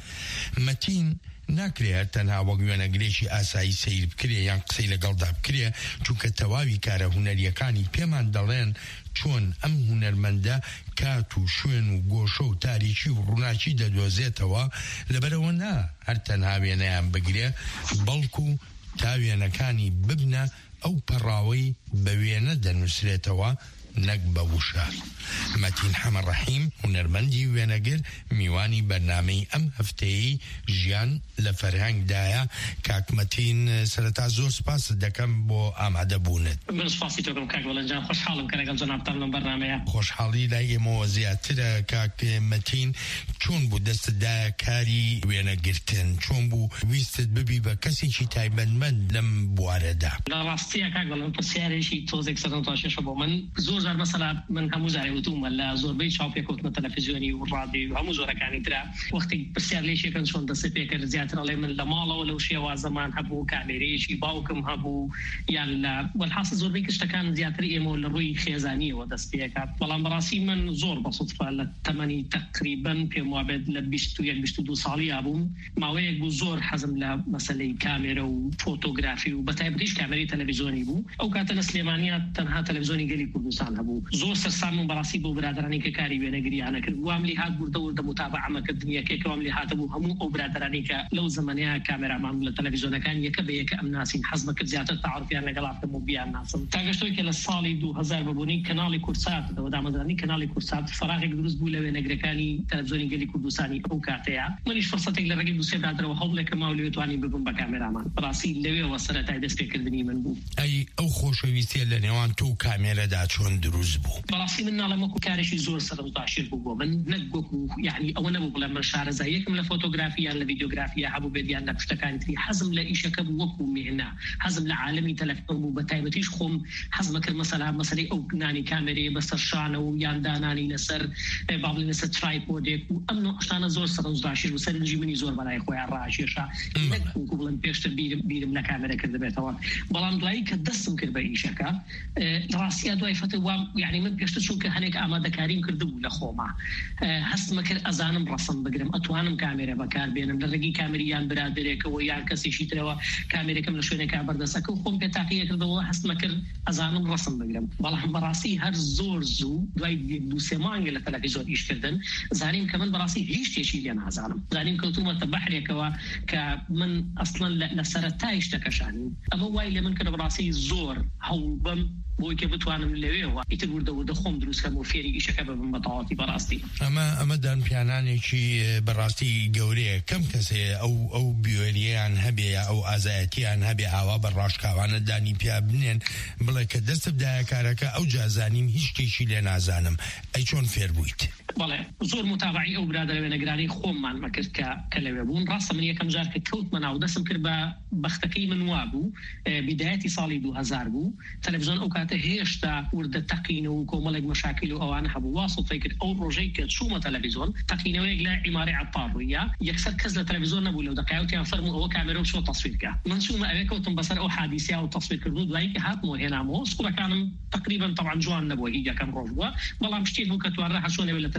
مەتین ناکرێت تەنها وەک وێنەگرێکی ئاسایی سیر بکرێ یان قسەی لەگەڵدا بکرێ، چونکە تەواوی کارە هونەریەکانی پێمان دەڵێن چۆن ئەم هونەرمەندە کات و شوێن و گۆشە و تاریکی و ڕووناچی دەدۆزێتەوە، لەبەرەوە نا هەر تەنها وێنەیان بگرێ، بەڵکو تا وێنەکانی ببنە ئەو پەڕاوەی بە وێنە دەنووسرێتەوە نەک بە وشە. مەتین حەمەڕەحیم هونەرمەندی وێنەگر میوانی بەرنامەی ئەم هەفتەیەی ژیان لە فەرهەنگدایە. کاک مەتین، سەرەتا زۆر سپاس دەکەم بۆ ئامادەبوونت. من سپاسی تۆکەم کاک وەلەنجان، خۆشحاڵم کە لەگەڵ جەنابتان لەم بەرنامەیە. خۆشحاڵی لای ئێمەوە زیاترە. کاک مەتین، چۆن بوو دەستتدایە کاری وێنەگرتن؟ چۆن بوو ویستت ببی بە کەسێکی تایبەتمەند لەم بوارەدا؟ لە ڕاستیە کاک وەلەن پرسیارێکی تۆزێک سەرنجڕاشێشە بۆ من. زۆر جار مەسەلا من هەموو جارێ وتومە لە زۆربەی چاوپێکەوتنە تەلەڤیزیۆنی و ڕادیۆ و هەموو زۆرەکانی ترا وەختی پرسیار لێشێکن چۆن دەستی پێکرد، زیاتر ئەڵێ من لە ماڵەوە لەو شێوازەمان هەبوو، کامێرەیەکی باوکم هەبوو، یان لە وەلحاصل زۆربەی کشتەکان زیاتر ئێمە لە ڕووی خێزانیەوە دەست پێکات. بەڵام بەڕاستی من زۆر بەسوودفە لە تەمەنی تەقریبەن پێم وابێت لە بیست و یەک بیست و دوو ساڵی بووم، ماوەیەک بوو زۆر حەزم لە مەسەلەی کامێرە و فۆتۆگرافی و بەتایبەتیش کامێرەی تەلەڤیزیۆنی بوو. ئەو کاتە لە سلێمانیا تەنها تەلەڤیزیۆنی گەلی کوردستان هەبوو. زۆر سەرسام و بەڕاستی بۆ برادرانی کە کاری وێنەگریانە کرد، وام لێ هات بوردە وردە متابعەمەکردنیەکێک وام لێ هاتە بوو هەموو ئەو برادرانی کە لەو زەمانەیە کامێرامان لە تەلەڤیزیۆنەکان یەکە بە یەکە ئەم ناسین، حەزم کرد زیاتر تەعاڕفیان لەگەڵاتم و بیان ناسم. تا گەشتەوەی کە لە ساڵی دوو هەزار بەبوونی کەناڵی کورسات لەوە دامەزرانی کەناڵی کورسات فەراغێک دروست بوو لە وێنەگرەکانی تەلەڤیزیۆنی گەلی کوردستانی ئەو کاتەیە. منیش فڕسەتێک لە ڕێگەی دووسێ برادرەوە هەوڵێکم ماوە لەوێ توانی ببم بە کامێرامان. بەڕاستی لەوێەوە سەرەتای دەستپێکردنی من بوو. ئەی ئەو خۆشەویستیە لە نێوان تۆ و کامێرەدا چۆن دروست بوو؟ بەڕاستی من ناڵێم وەکو کارێکی زۆر سەرنجڕاشێر بوو بۆ من، نەک وەکو یعنی ئەوە نەبوو بڵێم من شارەزاییەکم لە فۆتۆگرافی یان لە ڤیدیۆگرافیە هەبوو بێت یان لە پشتەکانی تری. حەزم لە ئیشەکە بوو وەکو مێهنە، حەزم لە عالەمی تەلەفۆن بوو، بەتایبەتیش خۆم حەزم کرد مەسەلا مەسەلەی ئەو نانی کامێرەیە بەسەر شانە و یان دانانی لەسەر با بڵێن لەسەر ترایپۆدێک و ئەم نوع شتانە زۆر سەرنجڕاشێر و سەرنجی منی زۆر بەلای خۆیان ڕاکێشا، نەک وەکو بڵێن پێشتر بیرم لە کامێرە کردبێتەوە. بەڵام دوایی کە دەستم کرد بە ئیشەکە، ڕاستیە دوای فتە وام یعنی من پێشتر چونکە هەنێک ئامادەکاریم کردبوو لە خۆما، هەستمە کرد ئەزانم ڕەسم بگرم، ئەتوانم کامێرە بەکاربێنم لە ڕێگەی کامێری یان برادرێکەوە یان کەسێکی ترەوە کامێرەکەم لە شوێنێکا بەردەسەکە و خۆم پێ تاقیە کردەوە، هەستمە کرد ئەزانم ڕەسم بگرم. بەڵام بەڕاستی هەر زۆر زوو دوای دوو سێ مانگە لە تەلەڤیزیۆن ئیشکردن زانیم کە من بەڕاستی هیچ شتێکی لێ نازانم. زانیم کەوتومەتە بەحرێکەوە کە من ئەسڵەن لە سەرەتای شتەکەشانیم. ئەمە وای لێ من کە بەڕاستی زۆر هەوڵ بم بۆی کە بتوانم لەوێەوە ئیتر وردە وردە خۆم دروستکەم و فێری ئیشەکە ببم بە تەواوەتی بەڕاستی. ئەمە ئەمە دانپیانانێکی بەڕاستی گەورەیە. کەم کەسێ ئەو ئەو بیۆریان هەبێ ئەو ئازایەتیان هەبێ ئاوا بە ڕاشکاوانە دانی پیا بنێن بڵێ کە دەست بدایە کارەکە ئەو جازانیم هیچ شتێکی لێ نازانم. ئەی چۆن فێر بوویت؟ بەڵێ زۆر متابعی ئەو برادرە وێنەگرانی خۆممان مەکرد کە کە لەوێ بوون. ڕاستە من یەکەم جار کە کەوتمە ناو دەستم کرد بە بەختەکەی من وا بوو، بیدایەتی ساڵی دوو هەزار بوو. تەلەڤیزیۆن ئەو کاتە هێشتا وردە تەقینە و کۆمەڵێک مەشاکل و ئەوانە هەبوو. واسڵی کرد ئەو ڕۆژەی کە چوومە تەلەڤیزیۆن تەقینەوەیەک لە عیمارەی عەتار ڕوویە، یەکسەر کەس لە تەلەڤیزیۆن نەبوو لەو دەقایەوتیان فەرموو ئەوە کامێرە و شۆ تەسویرکە. من چوومە ئەوێ کەوتم بەسەر ئەو حادیسەیە و تەسویرکردن و دوایی کە هاتمەوە هێنامەوە سکوڵەکانم تقریبا طبعا جوان نەبووە، هیچ یەکەم ڕۆژ بووە، بەڵام شتێک بوو کە توانرا هەشۆنەوە لە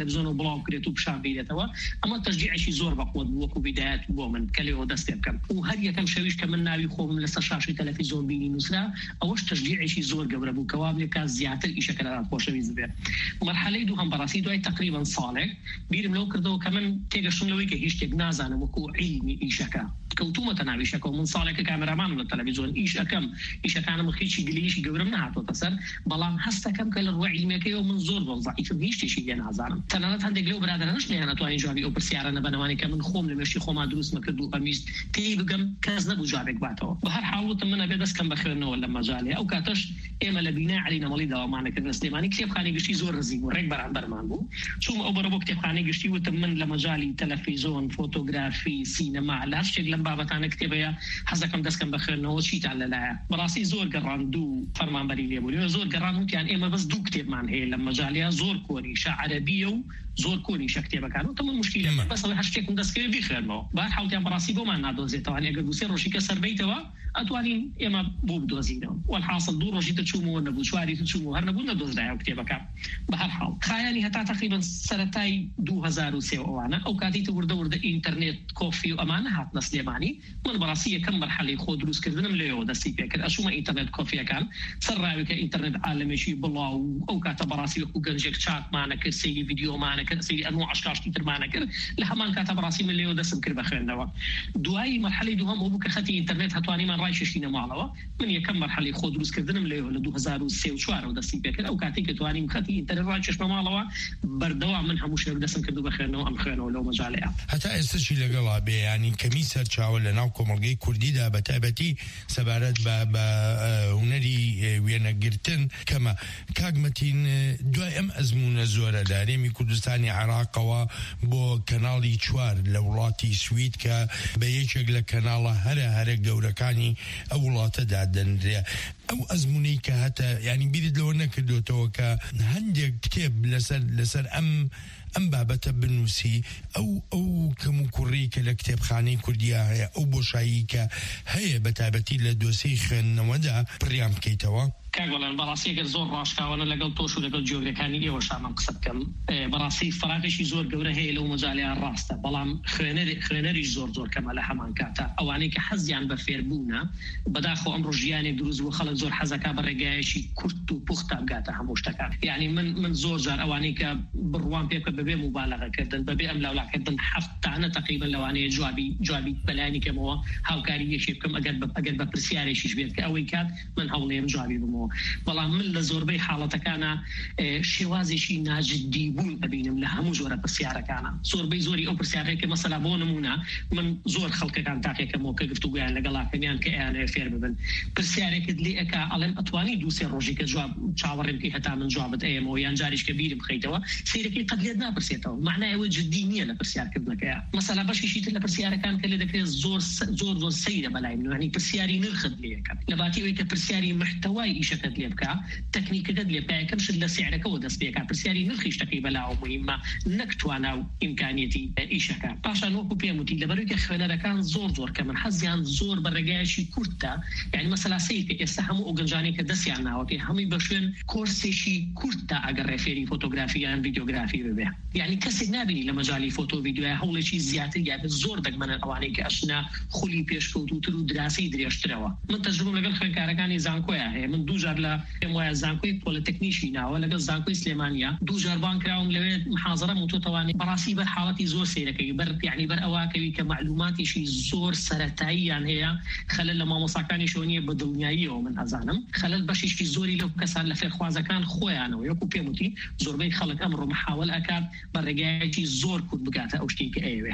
تلفزیۆن و بڵاو کرێت و پیشان بێتەوە ئەمە تشجیعێکی زۆر بەقوت بوو وەکو بدایەت بۆ من کە لێەوە دەست پێ بکەم و هەر یەکەم شەویش کە من ناوی خۆم لەسەر شاشی تەلەڤیزیۆن بینی نووسرا ئەوەش تشجیعێکی زۆر گەورە بوو کەوا بێکا زیاتر ئیشەکە لە خۆشەویست بێت. مەرحەلەی دووهەم بەڕاستی دوای تقریبا ساڵێک بیرم لەو کردەوە کە من تێگەشتم لەوەی کە هیچ شتێک نازانم وەکو عیلمی ئیشەکە کەوتومەتە ناو ئیشەکە و من ساڵێکە کامێرامانم لە تەلەڤیزیۆن ئیش ئەەکەم ئیشەکانم خێکی گلەییشی گەورەم نهاتۆتە سەر بەڵام هەستەکەم کە لە ڕووی عیلمیەکەیەوە من زۆر ضعیفم هیچ شتێکی لێ نازانم. تەنانەت هەندێک لەو برادرانەش لێیان نەتوانین جوابی ئەو پرسیارانە بنەوانی کە من خۆم لە مێشتی خۆما دروستمە کرد و ئەمیست پێی بگەم کەس نەبوو جوابێک باتەوە. بە هەر حاڵ وتم من ئەبێ دەستکەم بە خوێندنەوە لە مەجالێ ئەو کاتەش ئێمە لە بینای عەلی نەمەڵی داوامانەکرد لە سلێمانی کتێبخانەی گشتی زۆر نزیک بوو ڕێک بەرامبەرمان بوو چوومە ئەو بەرە بۆ کتێبخانەی گشتی وتم من لە مەجالی تەلەڤیزیۆن فۆتۆگرافی سینەما لە هەر شتێک لەم بابەتانە کتێبەیە حەزەکەم دەستکەم بە خوێندنەوە چیتان لەلایە. بەڕاستی زۆر گەڕاند و فەرمانبەری لێ بوو زۆر گەڕان وتیان ئێمە بەس دوو کتێبمان هەیە لە مەجالیا زۆر کۆنی عەرەبیە و زۆر کۆنی شەکتێبەکان و تەمەن مشکلە بەس ئەوەی هەر شتێکم دەستکەوێ بیخوێنمەوە بەهەر حاڵیان بەڕاستی بۆمان نادۆزێتەوە ئەگەر دوو سێ ڕۆژێکە سەربەیتەوە ئەتوانین ئێمە بۆ بدۆزینەوە والحاصل دوو ڕۆژی تر چوومەوە نەبوو چواری تر چوومەوە هەر نەبوو نەدۆزرایەوە کتێبەکان. بە هەر حاڵ خایانی هەتا تقریبا سەرەتای دوو هەزار و سێ ئەوانە ئەو کاتی تر وردە وردە ئینتەرنێت کۆفی و ئەمانە هاتنە سلێمانی من بەڕاستی یەکەم مەرحەلەی خۆ دروستکردنم لێەوە دەستی پێ کرد ئەچوومە ئینتەرنێت کۆفیەکان سەرڕاوێکە ئینتەرنێت عالەمێکی بڵاو ئەو کاتە بەڕاستی وەکو گەنجێک چاکمانە کرد سەیری ڤیدیۆمانە کرد سەیری ئەنواع عشقاشتی ترمانە کرد لە هەمان کاتە بەڕاستی من لێەوە دەستم کرد بە خوێندنەوە. دوایی مەرحەلەی دووهەم ئەو بوو کە خەتی ئینتەرنێت هەتوانیمان ڕای شەشتینە ماڵەوە من یەکەم مەرحەلەی خۆ دروستکردنم لێەوە لە دوو هەزار و سێ و چوارەوە دەستی پێ کرد ئەو کاتێک کە توانیم خەتی ئینتەرنێت ڕای شەشمە ماڵەوە بەردەوام من هەموو شتێک دەستم کرد بە خوێندنەوە ئەم خوێنەوە لەو مەجالەیە. هەتا ئێستاشی لەگەڵا بێ ینی کەمی سەرچاوە لە ناو کۆمەڵگەی کوردیدا بە تایبەتی سەبارەت بە هونەری وێنەگرتن کەمە کاگمەتین دوای ئەم ئەزمونە زۆرە لە هەرێمی کوردستانی عێراقەوە بۆ کەناڵی چوار لە وڵاتی سوید کە بە یەکێک لە کەناڵە هەرە هەرە گەورەکانی ئەو وڵاتەدا دەنرێ ئەو ئەزمونەی کە هەتە ینی بیرت لەوە نەکردوێتەوە کە هەندێک کتێب لەسەر لەسەر ئەم ئەم بابەتە بنووسی ئەو ئەو کەم و کوڕی کە لە کتێبخانەی کوردیا هەیە ئەو بۆشایی کە هەیە بە تایبەتی لە دۆسەی خوێندنەوەدا پڕیان بکەیتەوە. کاگوڵان بەڕاستیەگەر زۆر ڕاشکاوانە لەگەڵ تۆش و لەگەڵ جۆگەکانی ئێوە شامم قسە بکەم بەڕاستی فراغێکی زۆر گەورە هەیە لەو مەجالیان ڕاستە بەڵام خوێنەریش زۆر زۆر کەمە لە هەمان کاتە ئەوانەی کە حەزیان بە فێربوونە بەداخۆ ئەمڕۆ ژیانێک دروست بوو خەڵک زۆر حەزەکە بە ڕێگایەکی کورت و پوختە بگاتە هەموو شتەکان یعنی من من زۆر جار ئەوانەی کە بڕوان پێ بکە بەبێ مبالغەکردن بەبێ ئەم لاولاکردن هەفتانە تقریبا لەوانەیە جوابی جوابی بەلایانی کەمەوە هاوکاری یەکێ بکەم ئەگەر ئەگەر بە پرسیارێکیش بێت کە ئەوەی کات من هەوڵێم جوابی بمەوە بەڵام من لە زۆربەی حاڵەتەکانە شێوازێکی ناجددی بوون ئەبینم لە هەموو جۆرە پرسیارەکانە زۆربەی زۆری ئەو پرسیارەکە مەسەلا بۆ نمونە من زۆر خەڵکەکان تاقیەکەمەوە کە گفتوگویان لەگەڵاکەمیان کە ئەیانەیە فێر ببن پرسیارێکت لێ ئەکا ئەڵێم ئەتوانی دوو سێ ڕۆژی کە جواب چاوەڕێم کەی هەتا من جوابت ئەیەمەوە یان جاریش کە بیرم بخەیتەوە سیرەکەی قەت لێت ناپرسێتەوە معنای ئەوە جددی نییە لە پرسیارکردنەکەیە مەسەلا بەشیشی تر لە پرسیارەکان کە لێ دەکرێت زۆر زۆر زۆر سەیرە بەلای من یعنی پرسیاری نرخت لێ یەکەم لە باتیەوەی کە پرسیاری محتەوای ئیشەکەت لێ بکە تەکنیکەکەت لێ پایەکەم شت لە سیعرەکەەوە دەست پێکا پرسیاری نرخی شتەکەی بەلاوە مهمە نەکتوانا و ئیمکانیەتی ئیشەکە پاشان وەکو پێم وتی لەبەرەوەی کە خوێنەرەکان زۆر زۆر کە من حەزیان زۆر بە ڕێگایەکی کورتە یعنی مەسەلا سەیرکە ئێستا هەموو ئەو گەنجانەی کە دەستیان ناوەتی هەمووی بە شوێن کۆرسێکی کورتە ئەگەر ڕێفێری فۆتۆگرافی یان ڤیدیۆگرافی ببێ یعنی کەسێک نابینی لە مەجالی فۆتۆ ڤیدیۆیە هەوڵێکی زیاتر یابێت زۆر دەگمەنە ئەوانەی کە ئەشنا خولی پێشکەوتوتر و دراسی درێژترەوە من تەجروبەم لەگەڵ خوێندکارەکانی زانکۆیە هەیە من دوو جار لە پێم وایە زانکۆی پۆلیتەکنیکی ناوە لەگەڵ زانکۆی سلێمانیا دوو جار بان کراوم لەوێ محاضرە موتۆتەوانی بەڕاستی بەر حاڵەتی زۆر سیرەکەی بەر یعنی بەر ئەواکەوی کە معلوماتیشی زۆر سەرەتاییان هەیە خەلەل لە مامۆساکانیشەوە نییە بە دڵنیاییەوە من ئەزانم خەلەل بەشێکی زۆری لەو کەسان لە فێرخوازەکان خۆیانەوە یەکو پێم وتی زۆربەی خەڵک ئەمڕۆ محاول ئەکات بە ڕێگایەکی زۆر کورت بگاتە ئەو شتێکی کە ئەیەوێ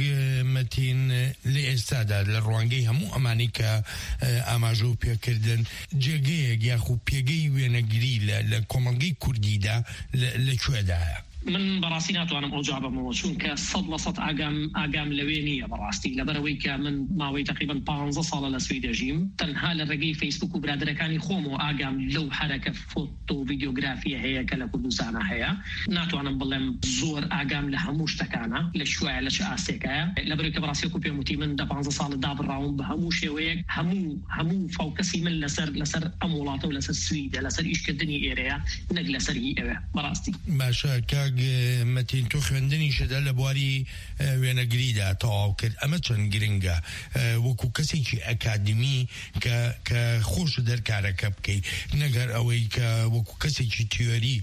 کاگمەتین لە ئێستادا لە ڕوانگەی هەموو ئەمانی کە ئاماژە و پێکردن جێگەیەک یاخو پێگەی وێنەگری لە کۆمەڵگەی کوردیدا لەکوێدایە من بەڕاستی ناتوانم ئەو جوابەمەوە چونکە سەد لە سەد ئاگام ئاگام لەوێ نییە بەڕاستی لەبەرەوەی کە من ماوەی تقریبا پانزە ساڵە لە سوید دەژیم تەنها لە ڕێگەی فەیسبوک و برادەرەکانی خۆمەوە ئاگام لەو حرەکە فۆتۆ ڤیدیۆگرافیە هەیە کە لە کوردستانە هەیە ناتوانم بڵێم زۆر ئاگام لە هەموو شتەکانە لە شوایە لە چ ئاسێکایە لەبەرەوەی کە بەڕاستی وەکو پێم وتی من دە پانزە ساڵە دابڕاوم بە هەموو شێوەیەک هەموو هەموو فۆکەسی من لەسەر لەسەر ئەم وڵاتە و لەسەر سویدە لەسەر ئیشکردنی ئێرەیە نەک لەسەر هی ئەوێ بەڕاستی باشە کاگ متین تو خوێندنی شەدە لە بواری وێنەگریدا تەواو کرد ئەمە چەند گرنگە وەکو کەسێکی ئەکادمی کە خۆش دەرکارەکە بکەیت نەگەر ئەوەی کە وەکو کەسێکی تیۆری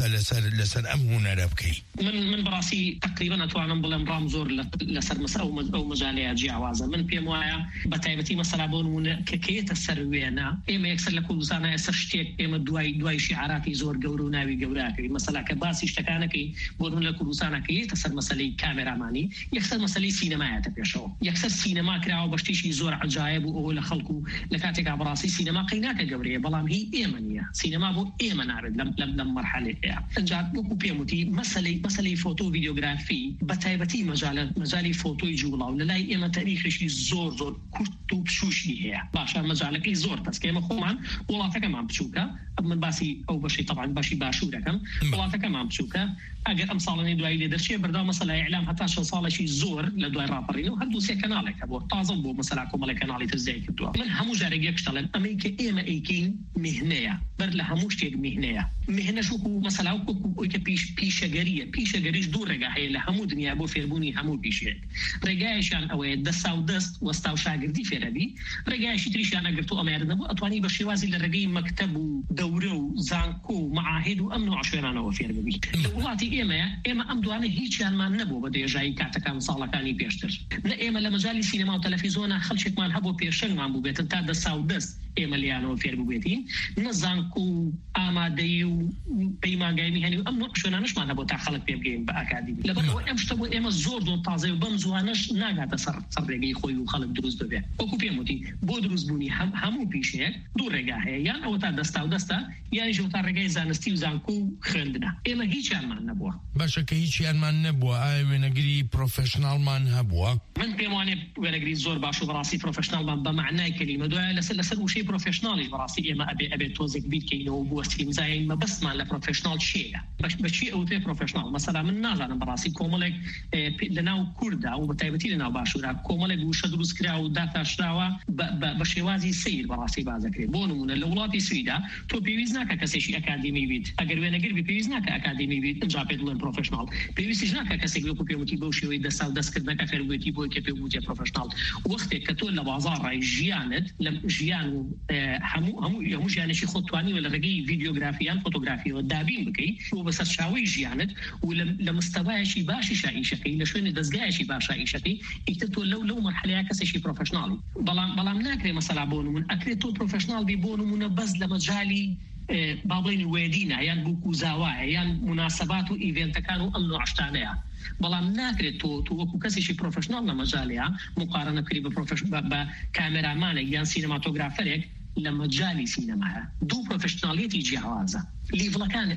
لەسەر ئەم هونەرە بکەیت. من من بەڕاستی تقریبا ئەتوانم بڵێم ڕام زۆر لەسەر مەسەلە ئەو مەجالەیە جیاوازە. من پێم وایە بە تایبەتی مەسەلا بۆ نمونە کە کەیتە سەر وێنە ئێمە یەکسەر لە کوردستانە ئێستا شتێک ئێمە دوای دوای شیعاراتی زۆر گەورە و ناوی گەوراکەوی مەسەلا کە باسی شتەکانەکەی بۆ نمونە لە کوردستانە کەیتە سەر مەسەلەی کامێرامانی یەکسەر مەسەلەی سینەمایەتە پێشەوە. یەکسەر سینەما کراوە بە شتێکی زۆر عەجایب و ئەوە لە خەڵکو لە کاتێکا بەڕاستی سینەما قەیناکە گەورەیە بەڵام هی ئێمە نییە. سینەما بۆ ئێمە نابێت لەم مەرحەلەیە. ئەنجا وەکو پێم وتی مەسەلەی مەسەلەی فۆتۆ و ڤیدیۆگرافی بە تایبەتی مەجالی فۆتۆی جوڵاو لەلای ئێمە تاریخێکی زۆر زۆر کورت و پشوشی هەیە. باشە مەجالەکەی زۆر بەس کە ئێمە خۆمان وڵاتەکەمان بچووکە. من باسی ئەو بەشی طبعا باشی باشوورەکەم وڵاتەکەمان بچووکە. ئەگەر ئەم ساڵانی دوای لێ دەرچێ بەردەوام مەسەلای ئیعلام هەتا شەش ساڵێکی زۆر لە دوای ڕاپەڕینەوە هەردوو سێ کەناڵێکە بۆ تازە بۆ مەسەلا کۆمەڵی کەناڵی تر زیای کردووە. من هەموو جارێک یەک شتەڵێم ئەمەی کە ئێمە ئەیکەین میهنەیە بەر لە هەموو شتێک میهنەیە. میهنەش وەکو مەسەلا وەکو ئەوەی کە پیشەگەریە. پیشەگەریش دوو ڕێگا هەیە لە هەموو دنیا بۆ فێربوونی هەموو پیشێک. ڕێگایشیان ئەوەیە دەسا و دەست وەستا و شاگردی فێرەبی. ڕێگایشی تریشیان ئەگەر تۆ ئەمە یاردنەبوو ئەتوانی بە شێوازی لە ڕێگەی مەکتەب و دەورە و زانکۆ و معاهد و ئەم نوع شوێنانەوە فێر ببی. لە وڵاتی ئێمەیە ئێمە ئەم دوانە هیچیانمان نەبوو بە دێژایی کاتەکان ساڵەکانی پێشتر. نە ئێمە لە مەجالی سینەما و تەلەڤیزۆنە خەڵکێکمان هەبوو پێشەنگمان بوو بێتن تا دەسا و دەست ئێمە لیانەوە فێر ببێتین. نە زانکۆ و ئامادەیی و پەیمانگایمی هەنی و ئەم نوع شوێنانەشمان هەبوو تا خەڵک پێ بگەین بە ئاکادمی. لەبەرەوە ئەم شتە بۆ ئێمە زۆر زۆر تازەی و بەم زوانەش ناگاتە سەر سەر ڕێگەی خۆی و خەڵک دروست ببێت. وەکو پێم وتی بۆ دروستبوونی هەموو پیشەیەک دوو ڕێگا هەیە، یان ئەوە تا دەستا و دەستە یانیش ئەوە تا ڕێگای زانستی و زانکۆ و خوێندنە. ئێمە هیچیانمان نەبووە. باشە کە هیچیانمان نەبووە ئایا وێنەگری پرۆفێشناڵمان هەبووە؟ من پێم وانێ وێنەگری زۆر باش و بەڕاستی پرۆفێشناڵمان بە معنای کەلیمە دوایە لەسەر لەسەر وشەی پرۆفێشناڵیش بەڕاستی ئێمە ئەبێ ئەبێ تۆزێک بیتکەینەوە بۆ سیمزایین مەبەستمان لە پرۆفێشناڵ چییە؟ بەچی ئەوتێ پرۆفێشناڵ؟ مەسەلا من نازانم بەڕاستی کۆمەڵێک لەناو کووردا و بەتایبەتی لەناو باشوورا کۆمەڵێک وشە دروست کراوە و داتاشراوە بە شێوازی سیر بەڕاستی بازەکرێت. بۆ نمونە لە وڵاتی سویدا تۆ پێویست ناکە کەسێکی ئەکادمی بیت. ئەگەر وێنەگر بی پێویست ناکە ئەکادمی بیت ئەنجا پێ دڵێن پرۆفێشناڵ. پێویستیش ناکە کەسێک وەکو پێوتی بەو شێوەی دەسا و دەستکردنەکە فێربوویەتی بۆی کە پێ بووتێ پرۆفێشناڵ. وەختێک کە تۆ لە بازاڕای ژیانت لە ژیان و هەموو هەموو هەموو ژیانێکی خۆت توانیوە لە ڕێگەی ڤیدیۆگرافیان فۆتۆگرافیەوە دابین بکەیت و بەسەر چاوەی ژیانت و لە مستەوایەکی باشی شائیشەکەی لە شوێنی دەستگایەکی باش شائیشەکەی ئیتر تۆ لەو لەو مەرحەلەیە کەسێکی پرۆفێشناڵی. بەڵام بەڵام ناکرێ مەسەلا بۆ نمونە ئەکرێت تۆ پرۆفێشناڵ بی بۆ نمونە بەس لە مەجالی بابڵێنی وێدینە یان بووکو زاوایە یان مناسەبات و ئیڤێنتەکان و ئەم نوع شتانەیە. بەڵام ناکرێت تۆ تۆ وەکو کەسێکی پرۆفێشناڵ لە مەجالەیە مقارنە بکەی بە کامێرامانێک یان سینەماتۆگرافەرێک لە مەجالی سینەمایە. دوو پرۆفێشناڵیەتی جیاوازە. لیڤڵەکانی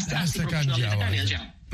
ئاساسەکانی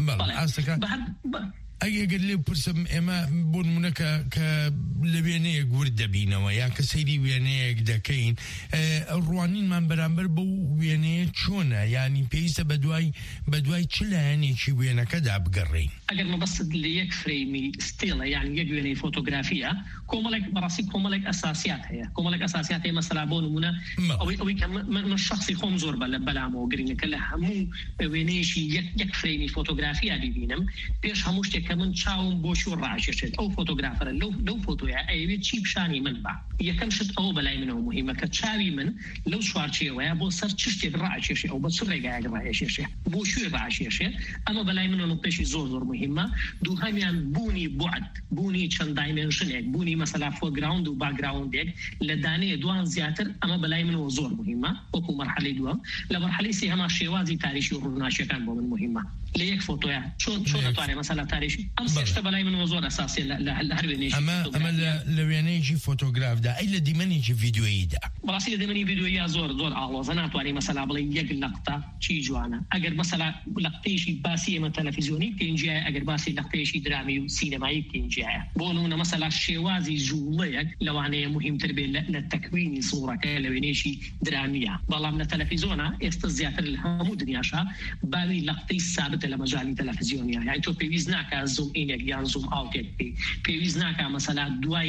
ئەگەر لێ پرسم ئێمە بۆ نمونەکە کە لە وێنەیەک ورد دەبینەوە یا کە سەیری وێنەیەک دەکەین ڕوانینمان بەرامبەر بەو وێنەیە چۆنە؟ ینی پێویستە بە دوای بە دوای چ لایەنێکی وێنەکەدا بگەڕین؟ ئەگەر مەبەست لە یەک فرەیمی ستێڵە یان یەک وێنەی فۆتۆگرافیە کۆمەڵێک بەڕاستی کۆمەڵێک ئەساسیات هەیە. کۆمەڵێک ئەساسیات هەیە مەسەلا بۆ نمونە ئەوەی ئەوەی کە من شخصی خۆم زۆر بە لە بەلامەوە گرنگەکە لە هەموو وێنەیەشی یەک فرەیمی فۆتۆگرافیا ببینم پێش هەموو شتێک کە من چاوم بۆ شو ڕاکێشێت ئەو فۆتۆگرافەرە لەو لەو فۆتۆیە ئەوێت چی پیشانی من بە. یەکەم شت ئەوە بەلای منەوە مهمە کە چاوی من لەو چوارچێوەیە بۆ سەر چ شتێک ڕاکێشێ ئەو بە چ ڕێگایەک ڕاکێشێ بۆ شوێ ڕاکێشێ. ئەمە بەلای منەوە نقطەیەکی زۆر زۆر مهمە. دووهەمیان بوونی بوعد بوونی چەند دایمێنشنێک بوونی مەسەلا فۆرگراوند و باگراوندێک لە دانەیە دوان زیاتر ئەمە بەلای منەوە زۆر مهمە وەکو مەرحەلەی دووەم. لە مەرحەلەی سێهەما شێوازی تاریشی و ڕووناچیەکان بۆ من مهمە. لە یەک فۆتۆیە چۆن چۆن دەتوانێت مەسەلا تاریشی ئەم سێ شتە بەلای منەوە زۆر ئەساسیە لە هەر وێنەیەکی. ئەمە لە وێنەیەکی فۆتۆگرافدا ئەی لە دیمەنێکی ڤیدیۆییدا بەڕاستی لە دیمەنی ڤیدیۆیە زۆر زۆر ئاڵۆزە ناتوانانی مەسەلا بڵێ یەک لەقتە چی جوانە. ئەگەر مەسەلا لەقتەیەکی باسی ئێمە تەلەڤیزیۆنی پێنجایە ئەگەر باسی لەقتەیەکی درامی و سینەمایی پێنجایە. بۆ نمونە مەسەلا شێوازی ژوڵەیەک لەوانەیە مهمتر بێت لە تەکوینی سوورەکە لە وێنەیەکی درامیە. بەڵام لە تەلەڤیزۆنە ئێستا زیاتر لە هەموو دنیاشا باوی لەقتەی سابتە لە مەجالی تەلەڤیزیۆنیە. یعنی تۆ پێویست ناکە زوم ئینێک یان زوم ئاوتێک پێی پێویست ناکە مەسەلا دوای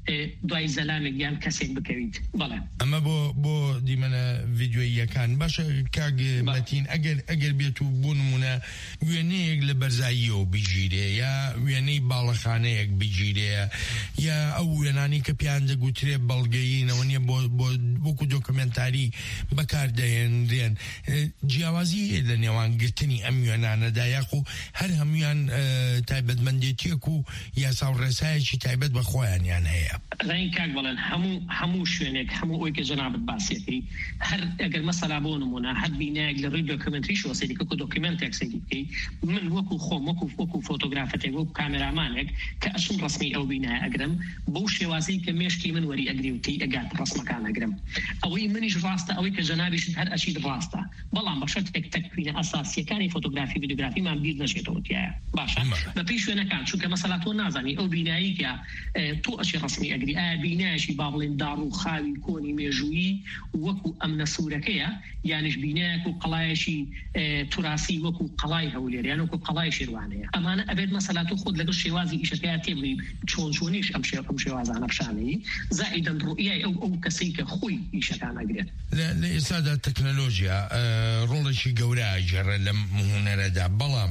دوای زەلامێک یان کەسێک بکەویت. بەڵێ ئەمە بۆ بۆ دیمەنە ڤیدیۆییەکان باشە کاگ مەتین ئەگەر ئەگەر بێت و بۆ نمونە وێنەیەک لە بەرزاییەوە بگیرێ یا وێنەی باڵەخانەیەک بگیرێ یا ئەو وێنانی کە پیان دەگوترێ بەڵگەیینەوە نیە بۆ بۆ وەکو دۆکمنتاری بەکاردەهێنرێن جیاوازی لە نێوان گرتنی ئەم وێنانەدا یاخو هەر هەمویان تایبەتمەندێتیەک و یاسا و ڕێسایەکی تایبەت بە خۆیانیان هەیە. ڕێین کاک بڵێن هەموو هەموو شوێنێک هەموو ئەوی کە جەنابەت باسیەکەی هەر ئەگەر مەسەلا بۆ نمونە هەر بینایەک لە ڕووی دۆکمنتریشەوە سەیری کە دۆکمنتێک سەیری بکەی من وەکو خۆم وەکو وەکو فۆتۆگرافەتێک وەکو کامێرامانێک کە ئەچم ڕسمی ئەو بینایە ئەگرم بەو شێوازەی کە مێشکی من وەری ئەگری و تی ئەگات ڕسمەکان ئەگرم ئەوەی منیش ڕاستە ئەوەی کە جەنابیشت هەر ئەچید ڕاستە بەڵام بە شەرتێک تەکوینە ئەساسیەکانی فۆتۆگرافی ڤیدیۆگرافیمان بیر نەچێتەوە تایە باشە بە پێی شوێنەکان چونکە مەسەلا تۆ نازانی ئەو بینایی کە تۆ ئەچی ڕسمی ئەگری ئایا بینایەشی با بڵێن داڕ و خاوی کۆنی مێژوویی وەکو ئەم نەسوورەکەیە یانش بینایەک و قەڵایەشی توراسی وەکو قەڵای هەولێر یان وەکو قەڵای شێروانەیە ئەمانە ئەبێت مەسەلا تۆ خۆت لەگەڵ شێوازی ئیشەکەیە تێبڵی چۆن چۆنیش ئەم شێ ئەم شێوازانە پیشانەیی زائیدەن ڕوئیای ئەو ئەو کەسەی کە خۆی ئیشەکان ئەگرێت. لە ئێستادا تەکنەلۆژیا ڕۆڵێکی گەورە ئەجێڕێت لەم هونەرەدا بەڵام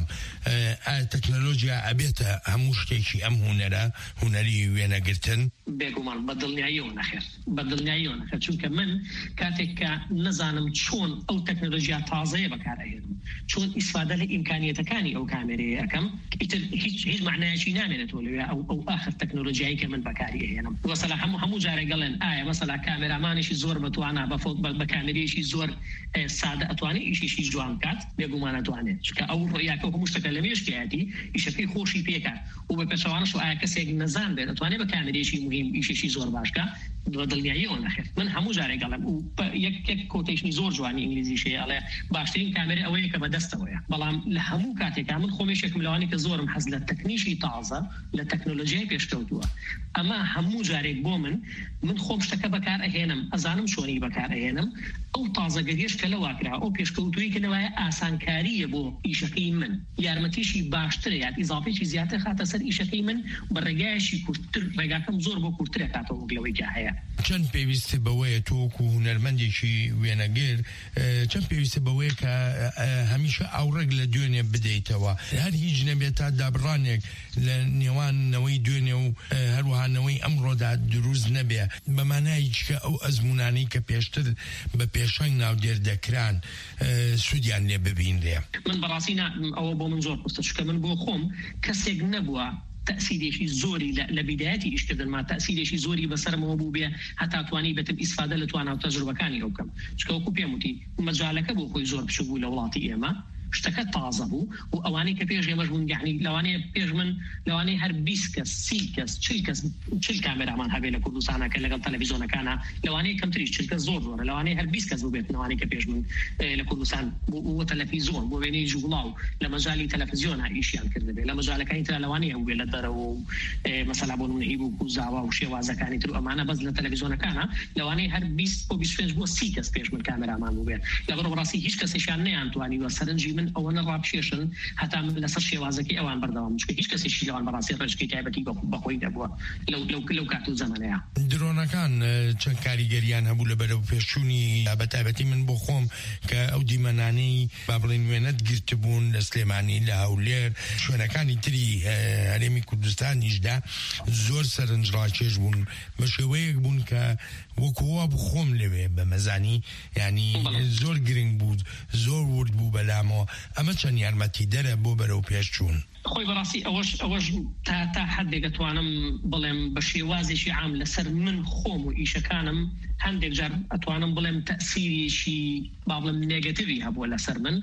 تەکنەلۆژیا ئەبێتە هەموو شتێکی ئەم هونەرە هونەری وێنەگرتن بێگومان بە دڵنیاییەوە نەخێر بە دڵنیاییەوە نەخێر چونکە من کاتێک کە نەزانم چۆن ئەو تەکنەلۆژیا تازەیە بەکارهێنم چۆن ئیسفادە لە ئیمکانیەتەکانی ئەو کامێرەیە ئەەکەم هیچ هیچ معنایەکی نامێنێتەوە لەوێ ئەو ئەو ئاخر تەکنۆلۆژیایی کە من بەکاری هێنم وەسەلا هەموو هەموو جارێک گەڵێن ئایا مەسەلا کامێرامانێکی زۆر بەتوانە بە کامێرەیەکی زۆر سادە ئەتوانێت ئیشیشی جوان بکات بێگومان ئەتوانێت چونکە ئەو ڕۆیاکە هەموو شتەکە لە مێشکایەتی ئیشەکەی خۆشی پێکات و بە پێچەوانەش و ئایا کەسێک نەزان بێت ئەتوانێت بە کامێرەیەکی مهم ئیشێکی زۆر باشکە دڵنیاییەوە نەخێت من هەموو جارێک گەڵێم و یەک کۆتێشنی زۆر جوانی ئینگلیزیشەیە ئەڵێ باشترین کامێرە ئەوەیە کە بەدەستەوەیە بەڵام لە هەموو کاتێکا من خۆمێشێکم لەوانی کە زۆرم حەز لە تەکنیشی تازە لە تەکنۆلۆژیای پێشکەوتووە ئەمە هەموو جارێک بۆ من من خۆم شتەکە بەکار ئەهێنم ئەزانم چۆنی بەکار ئەهێنم ئەو تازەگەریش کە لەواکرا ئەو پێشکەوتووی کە لەوایە ئاسانکاریە بۆ ئیشەکەی من یارمەتیشی باشترە یان ئیزافێکی زیاتر خاتە سەر ئیشەکەی من بە ڕێگایشی کورتتر ڕێگاکەم زۆر بۆ کورتترە کاتەوە لەوەی کە هەیە. چەند پێویستە بەوەیە تۆکو هونەرمەندێکی وێنەگەر چەند پێویستە بەوەیە کە هەمیشە ئاوڕێک لە دوێنێ بدەیتەوە هەر هیچ نەبێت تا دابڕانێک لە نێوانەوەی دوێنێ و هەروەهانەوەی ئەمڕۆدا دروست نەبێ بەمانایکە ئەو ئەزمونانەی کە پێشتر بە پێشنگ ناودێر دەکران سوودیان لێ ببینرێ. من بەڕاستی ئەوە بۆ من زۆر پستە چکە من بۆ خۆم کەسێک نەبووە تأثیرێکی زۆری لە بیدایەتی ئیشکردن ما تأثیرێکی زۆری بەسەرمەوە بوو بێ هەتا توانی بێتم ئیسفادە لە توانە و تەجروبەکانی ئەو بکەم چکە وەکو پێم وتی مەجالەکە بۆ خۆی زۆر بچوو بوو لە وڵاتی ئێمە شتەکە تازە بوو و ئەوانەی کە پێش ئێمەش بوون یعنی لەوانەیە پێش من لەوانەیە هەر بیست کەس سی کەس چل کەس چل کامێرامان هەبێ لە کوردستانە کە لەگەڵ تەلەڤیزۆنەکانە لەوانەیە کەمتریش چل کەس زۆر زۆرە لەوانەیە هەر بیست کەس بووبێت لەوانەیە کە پێش من لە کوردستان بۆ تەلەڤیزۆن بۆ وێنەی جوڵاو لە مەجالی تەلەڤیزۆنە ئیشیان کردبێ لە مەجالەکانی تر لەوانەیە هەبووێ لە دەرەوە و مەسەلا بۆ نمونە هیبوو و زاوا و شێوازەکانی تر ئەمانە بەس لە تەلەڤیزۆنەکانە لەوانەیە هەر بیست بۆ بیست و پێنج بۆ سی کەس پێش من کامێرامان بووبێت لەبەر بەڕاستی هیچ کەسێکیان نەیانتوانی وە سەرنجی من ئەوە نەڕابشێ هەتا من لەسەر شێوازەکەی ئەوان بەردەوام چکە هیچ کەسێکی لەوان بەڕاستی ڕێژکەی تایبەتی بەخۆی دەبووە لەو کات و زەمانەیە. درۆنەکان چەند کاریگەریان هەبوو لە بەرەو پێشچوونی بە تایبەتی من بۆ خۆم کە ئەو دیمەنانەی با بڵێن وێنەت گرتبوون لە سلێمانی لە هەولێر شوێنەکانی تری هەرێمی کوردستانیشدا زۆر سەرنجڕاکێش بوون بە شێوەیەک بوون کە وەکووا بوو خۆم لەوێ بە مەزانی ینی زۆر گرنگ بوو زۆر ورد بوو بەلامەوە ئەمە چەند یارمەتی دەرە بۆ بەرەو پێشچوون. خۆی بەڕاستی ئەوەش ئەوەش تا تا حدێک دەتوانم بڵێم بە شێوازێکی عام لەسەر من خۆم و ئیشەکانم هەندێک جار ئەتوانم بڵێم تەسیرێکی با بڵێم نێگەتیڤی هەبووە لەسەر من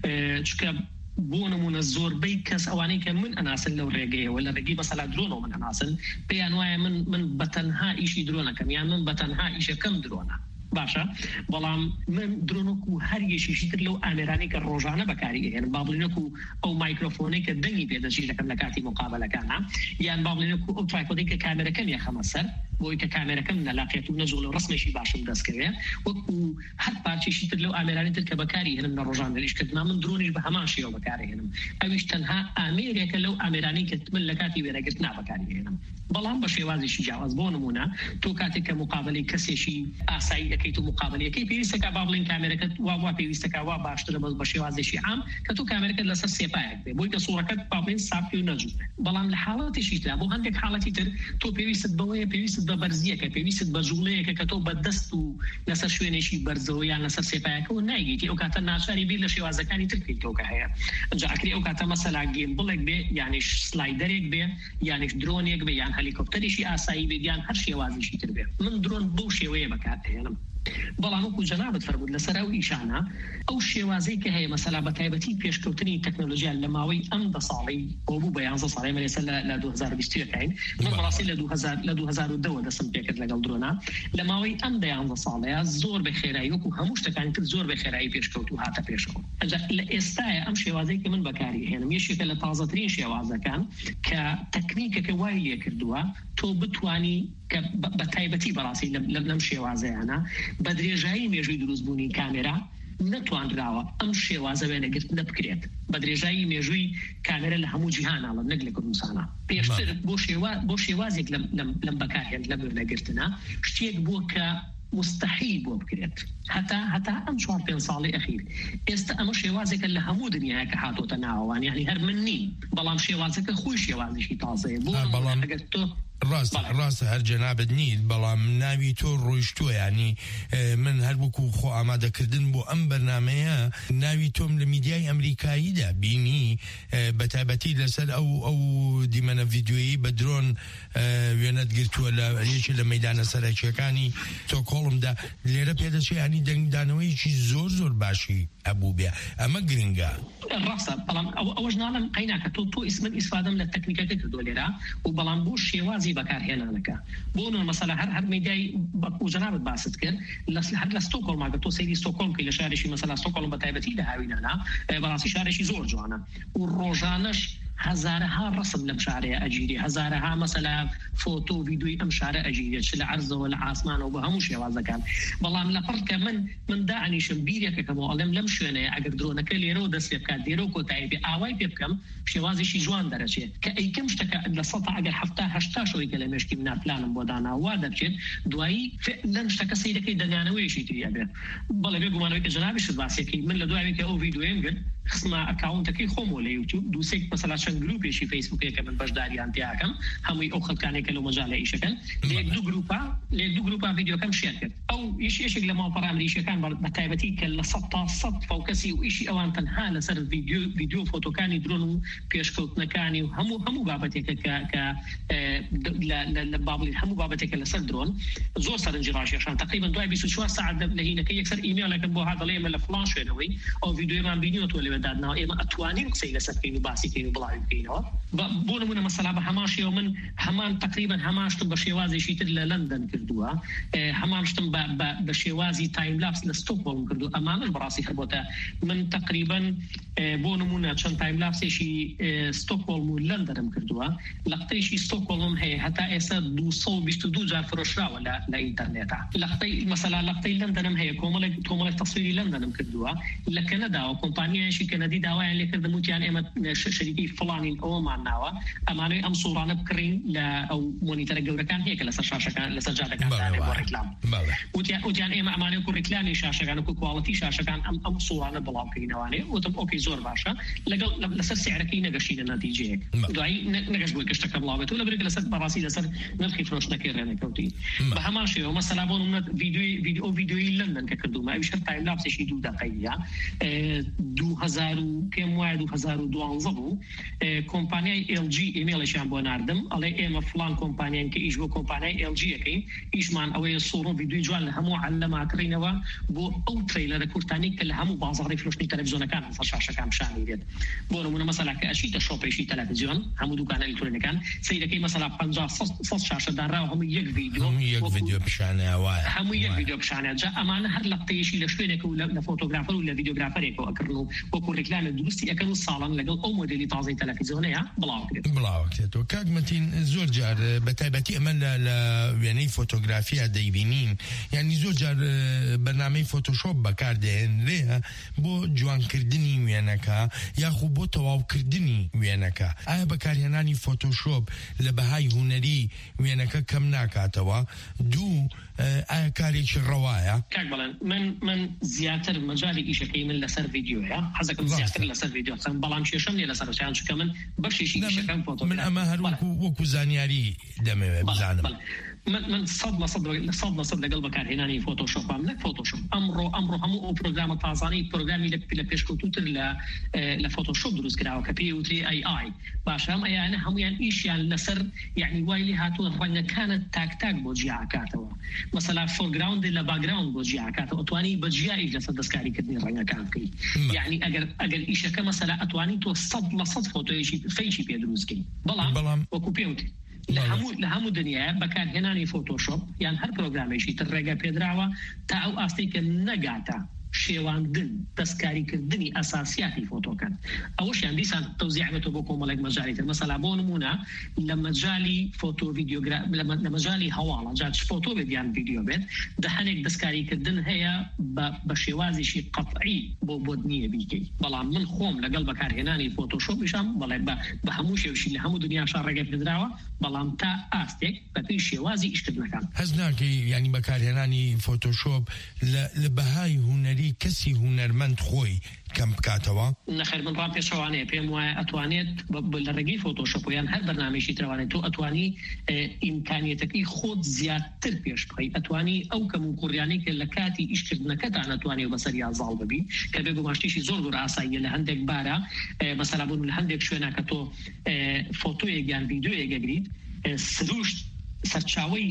چکە بۆ نمونە زۆربەی کەس ئەوانەی کە من ئەناسن لەو ڕێگەیەوە لە ڕێگەی بەسەلا درۆنەوە من ئەناسن پێیان وایە من من بەتەنها ئیشی درۆنەکەم یان من بەتەنها ئیشەکەم درۆنە باشە بەڵام من درۆنک و هەر یەشیشی تر لەو ئامێرانی کە ڕۆژانە بەکاری هێنن با بڵێنەک و ئەو مایکرۆفۆنەی کە دەنگی پێدەچی دەکەن لە کاتی مقابلەکانە یان با بڵێنەک و ئەو ترایپۆدەی کە کامێرەکەم یەخەمە سەر بۆی کە کامێرەکەم نەلاقێت و نەجوڵ و ڕسمێکی باشم دەستکەوێ وەکو هەر پارچێکی تر لەو ئامێرانی تر کە بەکاری هێنن لە ڕۆژانە لیشکردنا من درۆنیش بە هەمان شێوە بەکاری هێنم ئەویش تەنها ئامێرێکە لەو ئامێرانی کە من لە کاتی وێرەگرتنا بەکاری هێنم بەڵام بە شێوازێکی جیاواز بۆ نمونە تۆ کاتێک کە مقابلەی کەسێکی ئاسایی دەکەیت و مقابلەکەی پێویستەکە با بڵێن کامێرەکەت وا وا پێویستەکە وا باشترە بە شێوازێکی عام کە تۆ کامێرەکەت لەسەر سێپایەک بێ بۆی کە سوورەکەت با بڵێن ساپی و نەجوو بەڵام لە حاڵەتێکی ترا بۆ هەندێک حاڵەتی تر تۆ پێویستت بەوەیە پێویستت بە بەرزیەکە پێویستت بە جوڵەیەکە کە تۆ بە دەست و لەسەر شوێنێکی بەرزەوە یان لەسەر سێپایەکەەوە نایگەیتی ئەو کاتە ناچاری بیر لە شێوازەکانی تر بکەیتەوە کە هەیە ئەجا ئەکری ئەو کاتە مەسەلا گێمبڵێک بێ یانیش سلایدەرێک بێ یانیش درۆنێک بێ یان هەلیکۆپتەرێکی ئاسایی بێ یان هەر شێوازێکی تر بێ من درۆن بەو شێوەیە بەکاردهێنم بەڵام وەکو جەنابەت فەرموود لەسەر ئەو ئیشانە ئەو شێوازەی کە هەیە مەسەلا بە تایبەتی پێشکەوتنی تەکنۆلۆژیا لە ماوەی ئەم دە ساڵی بۆ بوو بە یانزە ساڵی مەلێسە لە دوو هەزار و بیست و یەکین من بەڕاستی لە دوو هەزار و دە دەستم پێکرد لەگەڵ درۆنا لە ماوەی ئەم دە یانزە ساڵەیە زۆر بە خێرایی وەکو هەموو شتەکانی تر زۆر بە خێرایی پێشکەوت و هاتە پێشەوە ئەجا لە ئێستایە ئەم شێوازەی کە من بەکاری هێنم یەکێکە لە تازەترین شێوازەکان کە تەکنیکەکە وای لێ کردووە تۆ بتوانی کە بە تایبەتی بەڕاستی لەم شێوازەیانە بە درێژایی مێژووی دروستبوونی کامێرا نەتوانراوە ئەم شێوازە وێنەگرتنە بکرێت بە درێژایی مێژووی کامێرە لە هەموو جیهاناڵە نەک لە کوردستانە پێشتر بۆ شێوازێک لەم بەکارهێن لە وێنەگرتنە شتێک بووە کە مستحیل بۆ بکرێت هەتا هەتا ئەم چوار پێنج ساڵی ئەخیر ئێستا ئەمە شێوازێکە لە هەموو دنیاە کە هاتۆتە ناوەوان یعنی هەر من نیم بەڵام شێوازەکە خۆی شێوازێکی تازەیە بۆ ئەگەر تۆ ڕاست ڕاستە هەر جەنابەت نیت بەڵام ناوی تۆ ڕۆیشتووە ینی من هەر وەکو خۆ ئامادەکردن بۆ ئەم بەرنمەیە ناوی تۆم لە میدیای ئەمریکاییدا بینی بە تایبەتی لەسەر ئەو ئەو دیمەنە ڤیدیۆیی بە درۆن وێنەت گرتووە لە یەکی لە مەیدانە سەرەکیەکانی تۆکۆڵمدا لێرە پێدەچێت ینی دەنگدانەوەیکی زۆر زۆر باشی ئەبوو بێ ئەمە گرنگە ڕاستە بەڵام ئەوەش ناڵم قەیناکە تۆ تۆ ئیسمن ئیسفادەم لە تەکنیکەکە کردووە لێرە و بەڵام بۆ شێوازی بەکارهێنانەکە بۆ مەسەلا هەر هەر میدیای بەکو جەنابەت باست کرد هەر لە ستۆکۆڵماگە تۆ سەیری ستۆکۆڵم کە لە شارێکی مەسەلا ستۆکۆڵم بە تایبەتی لە هاوینانە بەڕاستی شارێکی زۆر جوانە و ڕۆژانەش هزارها ڕسم لەم شارەیە ئەجیری هزارها مەسەلا فۆتۆ ڤیدیۆی ئەم شارە ئەجیرێت چ لە عەرزەوە لە ئاسمانەوە بە هەموو شێوازەکان بەڵام لەپڕ کە من من داعنیشم بیرێکەکەمەوە ئەڵێم لەم شوێنەیە ئەگەر درۆنەکە لێرەوە دەست پێ بکات لێرەوە کۆتایی بێ ئاوای پێ بکەم شێوازێکی جوان دەرەچێت کە ئەیکەم شتەکە لە سەد ئەگەر هەفتا هەشتا شەوەی کە لە مێشکی منە پلانم بۆ داناوا دەبچێت دوایی لەم شتەکە سەیرەکەی دەنگانەوەیشی تریە بێ بەڵێ بێ گومانەوەی کە جەنابیشت باسیەکەی من لە دوایەوە کە ئەو ڤیدیۆیم کرد خستمە ئەکاونتەکەی خۆمەوە لە یوتیوب دووسێک مەسەلا چەند گروپێکی فیسبوکێکە من بەشداریان تیاکەم هەمووی ئەو خەڵکانێکە لەو مەجاالە ئیشەکەن لێک دوو گروپا لێک دوو گروپا ڤیدیۆکەم شێر کرد ئەو ئیش یەشێک لە ماوەپەڕە ئەمریکیەکان بە تایبەتی کە لە سەد تا سەد فۆکەسی و ئیشی ئەوان تەنها لەسەر ڤیدیۆ ڤیدیۆ فۆتۆکانی درۆن و پێشکەوتنەکانی و هەموو هەموو بابەتێکە کە لە بابڵی هەموو بابەتێکە لەسەر درۆن زۆر سەرنجی ڕاشێشان تقریبا دوای بیست و چوار ساعت لە هینەکەی یەکسەر ئیمێلەکەم بۆ هات دەڵێ ئێمە لە فڵان شوێنەوەی ئەو ڤیدیۆمان بینیوە لێوە دادنەوە ئێمە ئەتوانین قسەی لەسەر بکەین و باسی بکەین و بڵاوی بکەینەوە بۆ نمونە مەسەلا بە هەماشیەوە من هەمان تقریبا هەماشتم بە شێوازێکی تر لە لەندەن کردووە هەماشتم بە شێوازی تایم لاپس لە ستۆکهۆڵم کردو ئەمانش بەڕاستی هەبووتە من تقریبا بۆ نمونە چەند تایم لاپسێکی ستۆکهۆڵم و لەندەنم کردووە لە قەتەیشی ستۆکهۆڵم هەیە هەتا ئێستا دووسەد و بیست و دوو جار فرۆشراوە لە ئینتەرنێتە لە قەتەی مەسەلا لە قەتەی لەندەنم هەیە کۆمەڵێک کۆمەڵێک تەسویری لەندەنم کردووە لە کەنەداوە کۆمپانیایەکی کەنەدی داوایان لێ کردم وتیان ئێمە شەریکی فڵانین ئەوەمان ناوە ئەمانەی ئەم سوڕانە بکڕین لە ئەو مۆنیتەرە گەورەکان هەیە کە لەسەر شاشەکان لەسەر جادەکان بۆ ڕێکلام وتیان ئێمە ئەمانەی و ڕێکلامی شاشەکان و کواڵەتی شاشەکان ئەم ئەم سوڕانە بڵاوکەینەوەوانێ وتم ئۆکەی زۆر باشە لەگەڵ لەسەر سعرەکەی نەگەشتینە نەتیجەیەک دوایی نەگەشت بۆی کەشتەکە بڵاوێت و لەبەرێک لەسەر بەڕاستی لەسەر نرخی فرۆشتنەکەی ڕێنەکەوتی بە هەمان شێوە مەسەلا بۆ نمونە ڤیدیۆی ڤیدیۆ ڤیدیۆی لەندەن کە کردومە ئەویش هەر تایم لاپسێکی دوو دەقەیە دوو هەزار هزار و پێم وایە دوو هەزار و دوانزە بوو کۆمپانیای ئێل جی ئیمێڵیشیان بۆ ناردم ئەڵێ ئێمە فلان کۆمپانیان کە ئیش بۆ کۆمپانیای ئێل جی یەکەین ئیشمان ئەوەیە سوڕ و ڤیدیۆی جوان لە هەموو عەلەماکڕینەوە بۆ ئەو ترەیلەرە کورتانی کە لە هەموو بازاڕی فرۆشتنی تەلەڤیزیۆنەکان هەڵسە شاشەکان پیشانی دێت بۆ نمونە مەسەلا کە ئەچیتە شۆپێشی تەلەڤیزیۆن هەموو دوکانە ئەلکترۆنیکان سەیرەکەی مەسەلا پەنجا سەد شاشە دانراوە هەموو یەک ڤیدیۆ هەموو یەک ڤیدیۆ پیشانەیە وایە هەموو یەک ڤیدیۆ پیشانەیە جا ئەمانە هەر لە قەیەشی لە شوێنێک و لە فۆتۆگرافەر و لە ڤیدیۆگرافەرێکەوە ئەکردن و وەکو ڕێکلامە دروستی ئەکەن و ساڵان لەگەڵ ئەو مۆدێلی تازەی تەلەڤیزیۆنەیە بڵاوکرێت بڵاوکرێتەوە کاک مەتین زۆر جار بە تایبەتی ئەمە لە وێنەی فۆتۆگرافیا دەیبینین یعنی زۆر جار بەرنامەی فۆتۆشۆپ بەکاردێنرێ بۆ جوانکردنی وێنەکە یاخو بۆ تەواوکردنی وێنەکە ئایا بەکارهێنانی فۆتۆشۆپ لە بەهای هونەری وێنەکە کەم ناکاتەوە دوو ئایا کارێکی ڕەوایە کاک بەڵێن من من زیاتر مەجای ئیشەکەی من لەسەر ڤیدیۆیە حەزەکەم زیاتر لەسەر ڤیدیۆ بکەم بەڵام کێشەم نیە لەسەر چیان چکە من بەشێکی ئیشەکەم فۆتۆ من ئەمە هەر وەکو زانیاری دەمەوێت بزانم من من صد لصد صد لصد لەگەڵ بەکارهێنانی فۆتۆشۆپام نەک فۆتۆشۆپ ئەمڕۆ ئەمڕۆ هەموو ئەو پرۆگرامە تازانەی پرۆگرامی لە پێشکەوتوتر لە لە فۆتۆشۆپ دروست کراوە کە پێی وتری ئەی ئای باشە ئەم ئەیانە هەمویان ئیشیان لەسەر یعنی وای لێ هاتووە ڕەنگەکانت تاک تاک بۆ جیاکاتەوە مەسەلا فۆرگراوند لە باگراوند بۆ جیاکاتەوە ئەتوانی بە جیایی لەسەر دەستکاریکردنی ڕەنگەکان بکەیت یعنی ئەگەر ئەگەر ئیشەکە مەسەلا ئەتوانی تۆ صد لصد فۆتۆیەکی فەیکی پێ دروستکەی بەڵام وەکو پێوتری لە هەموو لە هەموو دنیاە بەکارهێنانی فۆتۆشۆپ یان هەر پرۆگرامێکی تر ڕێگە پێدراوە تا ئەو ئاستەی کە نەگاتە شێواندن دەستکاریکردنی ئەساسیاتی فۆتۆکان ئەوەشیان دیسان تەوزیع بێتەوە بۆ کۆمەڵێک مەجالی تر مەسەلا بۆ نمونە لە مەجالی فۆتۆ ڤیدیۆگرا لە مەجالی هەواڵە جا فۆتۆ بێت یان ڤیدیۆ بێت دەهەنێک دەستکاریکردن هەیە بە شێوازیشی قەطعی بۆ بۆ نییە بیکەی بەڵام من خۆم لەگەڵ بەکارهێنانی فۆتۆشۆپیشم بەڵێ بە هەموو شێوشی لە هەموو دنیاشا ڕێگە پێدراوە بەڵام تا ئاستێک بەپێی شێوازی ئیشکردنەکان هەز ناکەی ینی بەکارهێنانی فۆتۆشۆپ لە بەهای هونەری کەسی هونەرمەند خۆی کەم بکاتەوە نەخێر من ڕام پێشەوانەیە پێم وایە ئەتوانێت لە ڕێگەی فۆتۆشۆپیان هەر بەرنامێکی ترەوانێت تۆ ئەتوانی ئیمکانیەتەکەی خۆت زیاتر پێش بخەی ئەتوانی ئەو کەم و کوڕیانەی کە لە کاتی ئیشکردنەکەتان ئەتوانێت بەسەریا زاڵ ببی کە بێ گوماشتیشی زۆر زۆر ئاساییە لە هەندێک بارە مەسەلا بوون لە هەندێک شوێنە کە تۆ فۆتۆیەک یان ڤیدیۆیەک ئەگریت سروشت سەرچاوەی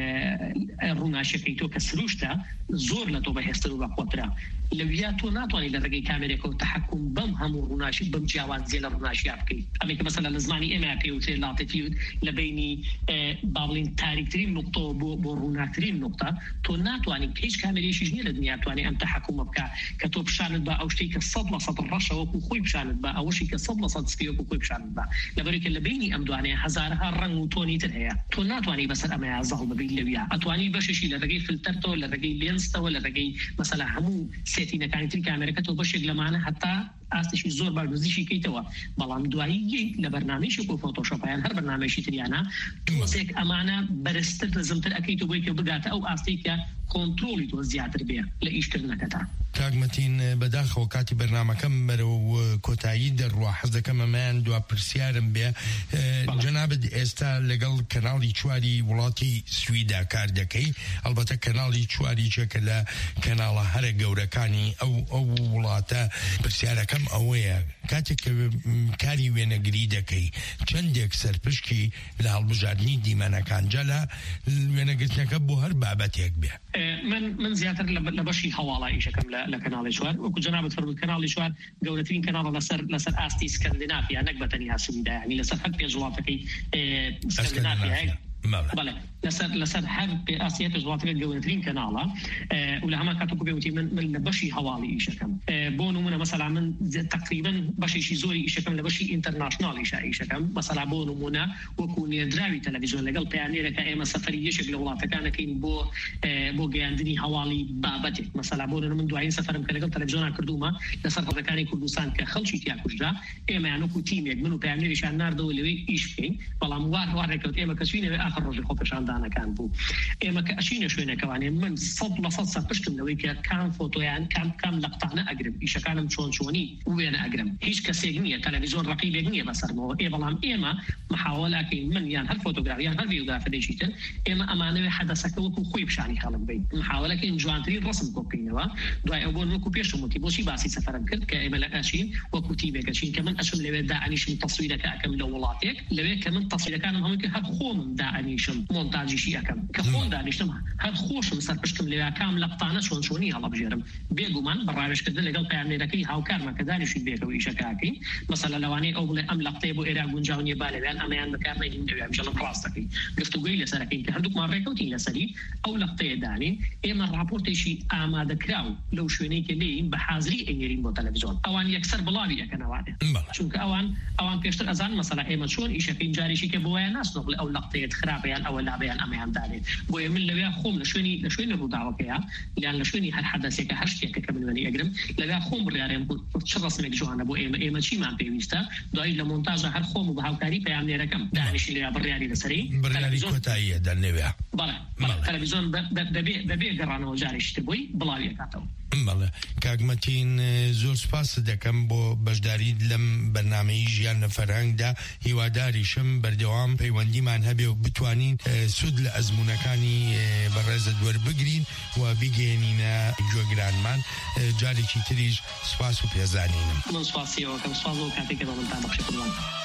ڕووناشەکەی تۆ کە سروشتە زۆر لە تۆ بەهێزتر و بەخۆترا لەویا تۆ ناتوانانی لە ڕێگەی کامێرێکەوە تەحەکوم بەم هەموو ڕووناشی بەم جیاوازیە لە ڕووناشیا بکەیت ئەمە کە مەسەلا لە زمانی ئێمە پێوترێ لاڵتێتیوت لە بینی با بڵین تاریکترین نقطە بۆ بۆ ڕووناکترین نقطە تۆ ناتوانانی هیچ کامێرێکیش نییە لە دنیا توانێت ئەم تەحەکومە بکە کە تۆ پیشانت بە ئەو شتەی کە سەد لە سەد ڕەشە وەکو خۆی پیشانت بە ئەوەشی کە سەد لە سەد سپی وەکو خۆی پیشانت بە لەبەرێک کە لە بینی ئەم دوانەیە هەزارها ڕەنگ و تۆنی تر هەیە تۆ ناتوانانی بەسەر ئەمەیە زاڵ ببیت لەویا ئەتوانی بەشێکی لە ڕێگەی فلتەرتەوە لە ڕێگەی لێنسەوە لە ڕێگەی مەسەلا هەموو سێتینەکانی تری کامێرەکە تۆ بەشێک لەمانە هەتا ئاستێکی زۆر بەردوزیشی کەیتەوە بەڵام دوایی لە بەرنامەیەکی بۆ فۆتۆشۆپیان هەر بەرنامەیەکی تریانە تۆزێک ئەمانە بەرزتر دەزمتر ئەەکەیتەوە بۆی کە بگاتە ئەو ئاستەی کە کۆنترۆلی تۆ زیاتر بێ لە ئیشکردنەکەتان کاک مەتین بەداخەوە کاتی بەرنامەکەم بەرەو کۆتایی دەڕوا حەز دەکەم ئەمەیان دوا پرسیارم بێ جەنابەت ئێستا لەگەڵ کەناڵی چواری وڵاتی سویدا کار دەکەی ئەلبەتە کەناڵی چواری چێکە لە کەناڵە هەرە گەورەکانی ئەو ئەو وڵاتە پرسیارەکەم ئەوەیە کاتێک کە کاری وێنەگری دەکەی چەندێک سەرپشکی لە هەڵبژاردننی دیمەنەکان جەلا وێنەگرتنەکە بۆ هەر بابەتێک بێ من من زیاتر لە بەشی هەواڵە ئیشەکەم لە کەناڵی چوار وەکو جەنابەت فەرمووت کەناڵی چوار گەورەترین کەناڵە لەسەر لەسەر ئاستی سکەندیناڤیا نەک بەتەنیا سویدا یعنی لەسەر هەر پێش وڵاتەکەی سکەندیناڤیا بله لسر لسر هر آسیات جواتك جواترين كنالا ولا هما كاتو كوبيوتي من من بشي حوالي إيشكم بونو من مثلا من تقريبا بشي شي زوري إيشكم لبشي انترناشنال إيشكم مثلا بونو منا وكون يدراوي تلفزيون لقل بيانير كأيما سفرية شكل ولاتا كان كين بو بو جاندني حوالي بابتك مثلا بونو من دوعين سفر ممكن لقل تلفزيون كردوما لسر كان كردستان كخلشي تياكوش دا إما يعني كو تيم يجمنو بيانير شان نار دولي إيش فين والله موار وار ركوت إما كسوين آخر ڕۆژی خۆپێشاندانەکان بوو ئێمە کە ئەچینە شوێنەکەوانێ من سەد لە سەد سا پشتم لەوەی کە کام فۆتۆیان کام کام لەقطانە ئەگرم ئیشەکانم چۆن چۆنی وێنە ئەگرم هیچ کەسێک نییە تەلەڤیزۆن ڕقیبێک نییە بەسەرمەوە ئێ بەڵام ئێمە محاوەلاکەین من یان هەر فۆتۆگراف یان هەر ڤیدیۆگرافەرێکی تر ئێمە ئەمانەوێ حەدەسەکە وەکو خۆی پیشانی خەڵک بین محاوەلەکەین جوانترین ڕسم کۆ بکەینەوە دوای ئەو بۆ وەکو پێشم وتی بۆچی باسی سەفەرم کرد کە ئێمە لە ئەچین وەکو تیمێکەچین کە من ئەچم لەوێ دائەنیشم تەسویرەکە ئەکەم لە وڵاتێک لەوێ کە من تەسویرەکانم هەمووی کە هەر خۆم دائەنیشم مۆنتاژیشی ئەەکەم کە خۆم دانیشتم هەر خۆشم سەر پشتم لەوێ کام لەقطانە چۆن چۆنی هەڵەبژێرم بێگومان بەڕاوێژکردن لەگەڵ پەیامنێرەکەی هاوکارمە کە دانیشین بێکەوە ئیشەکەکەی مەسەلە لەوانەیە ئەو بڵێ ئەم لەقطەیە بۆ ئێرا گونجاو نیە با لەوێیان ئەمەیان بەکار نەهێن دەوێ بژەڵم ڕاستەکەی گفتوگوی لەسەرەکەین کە هەردووکمان ڕێکەوتین لەسەری ئەو لەقطەیە دانین ئێمە ڕاپۆرتێکی ئامادەکراو لەو شوێنەی کە لێین بە حازری ئەنێرین بۆ تەلەڤیزۆن ئەوان یەکسەر بڵاوی ئەکەنەوانێ چونکە ئەوان ئەوان پێشتر ئەزان مەسەلە ئێمە چۆن ئیشەکەین جارێکی کە بۆ وایە ناسنۆ بڵێ ئەو لەقطەیە خراپەیان ئەوە لابەیان ئەمەیان دانێت بۆیە من لەوێ خۆم لە شوێنی لە شوێنی ڕووداوەکەیە یان لە شوێنی هەر حەدەسێکە هەر شتێکە کە من وێنەی ئەگرم لەوێ خۆم بڕیارێم چ ڕسمێک جوانە بۆ ئێمە ئێمە چیمان پێویستە دوای لە مۆنتاژە هەر خۆم و بە هاوکاری پەیامنێرەکەم دانیشی لێ بڕیاری لەسەری بڕیاری کۆتاییە دەرنەوێ بەڵێ تەلەڤیزۆن بەبێ گەڕانەوە جارێکی بۆی بڵاوی ئەکاتەوە بەڵێ کاگمەتین زۆر سپاس دەکەم بۆ بەشداری لەم بەرنامەی ژیان لە فەرهەنگدا هیواداریشم بەردەوام پەیوەندیمان هەبێ و بتوانین سود لە ئەزمونەکانی بەڕێزە دووەربگرین و بیگەێنینە گوێگرانمان جارێکی تریش سپاس و پێزانینم من سپاسیەوە کەم سپاس و کاتێکە بە من تا بەخشی قوربان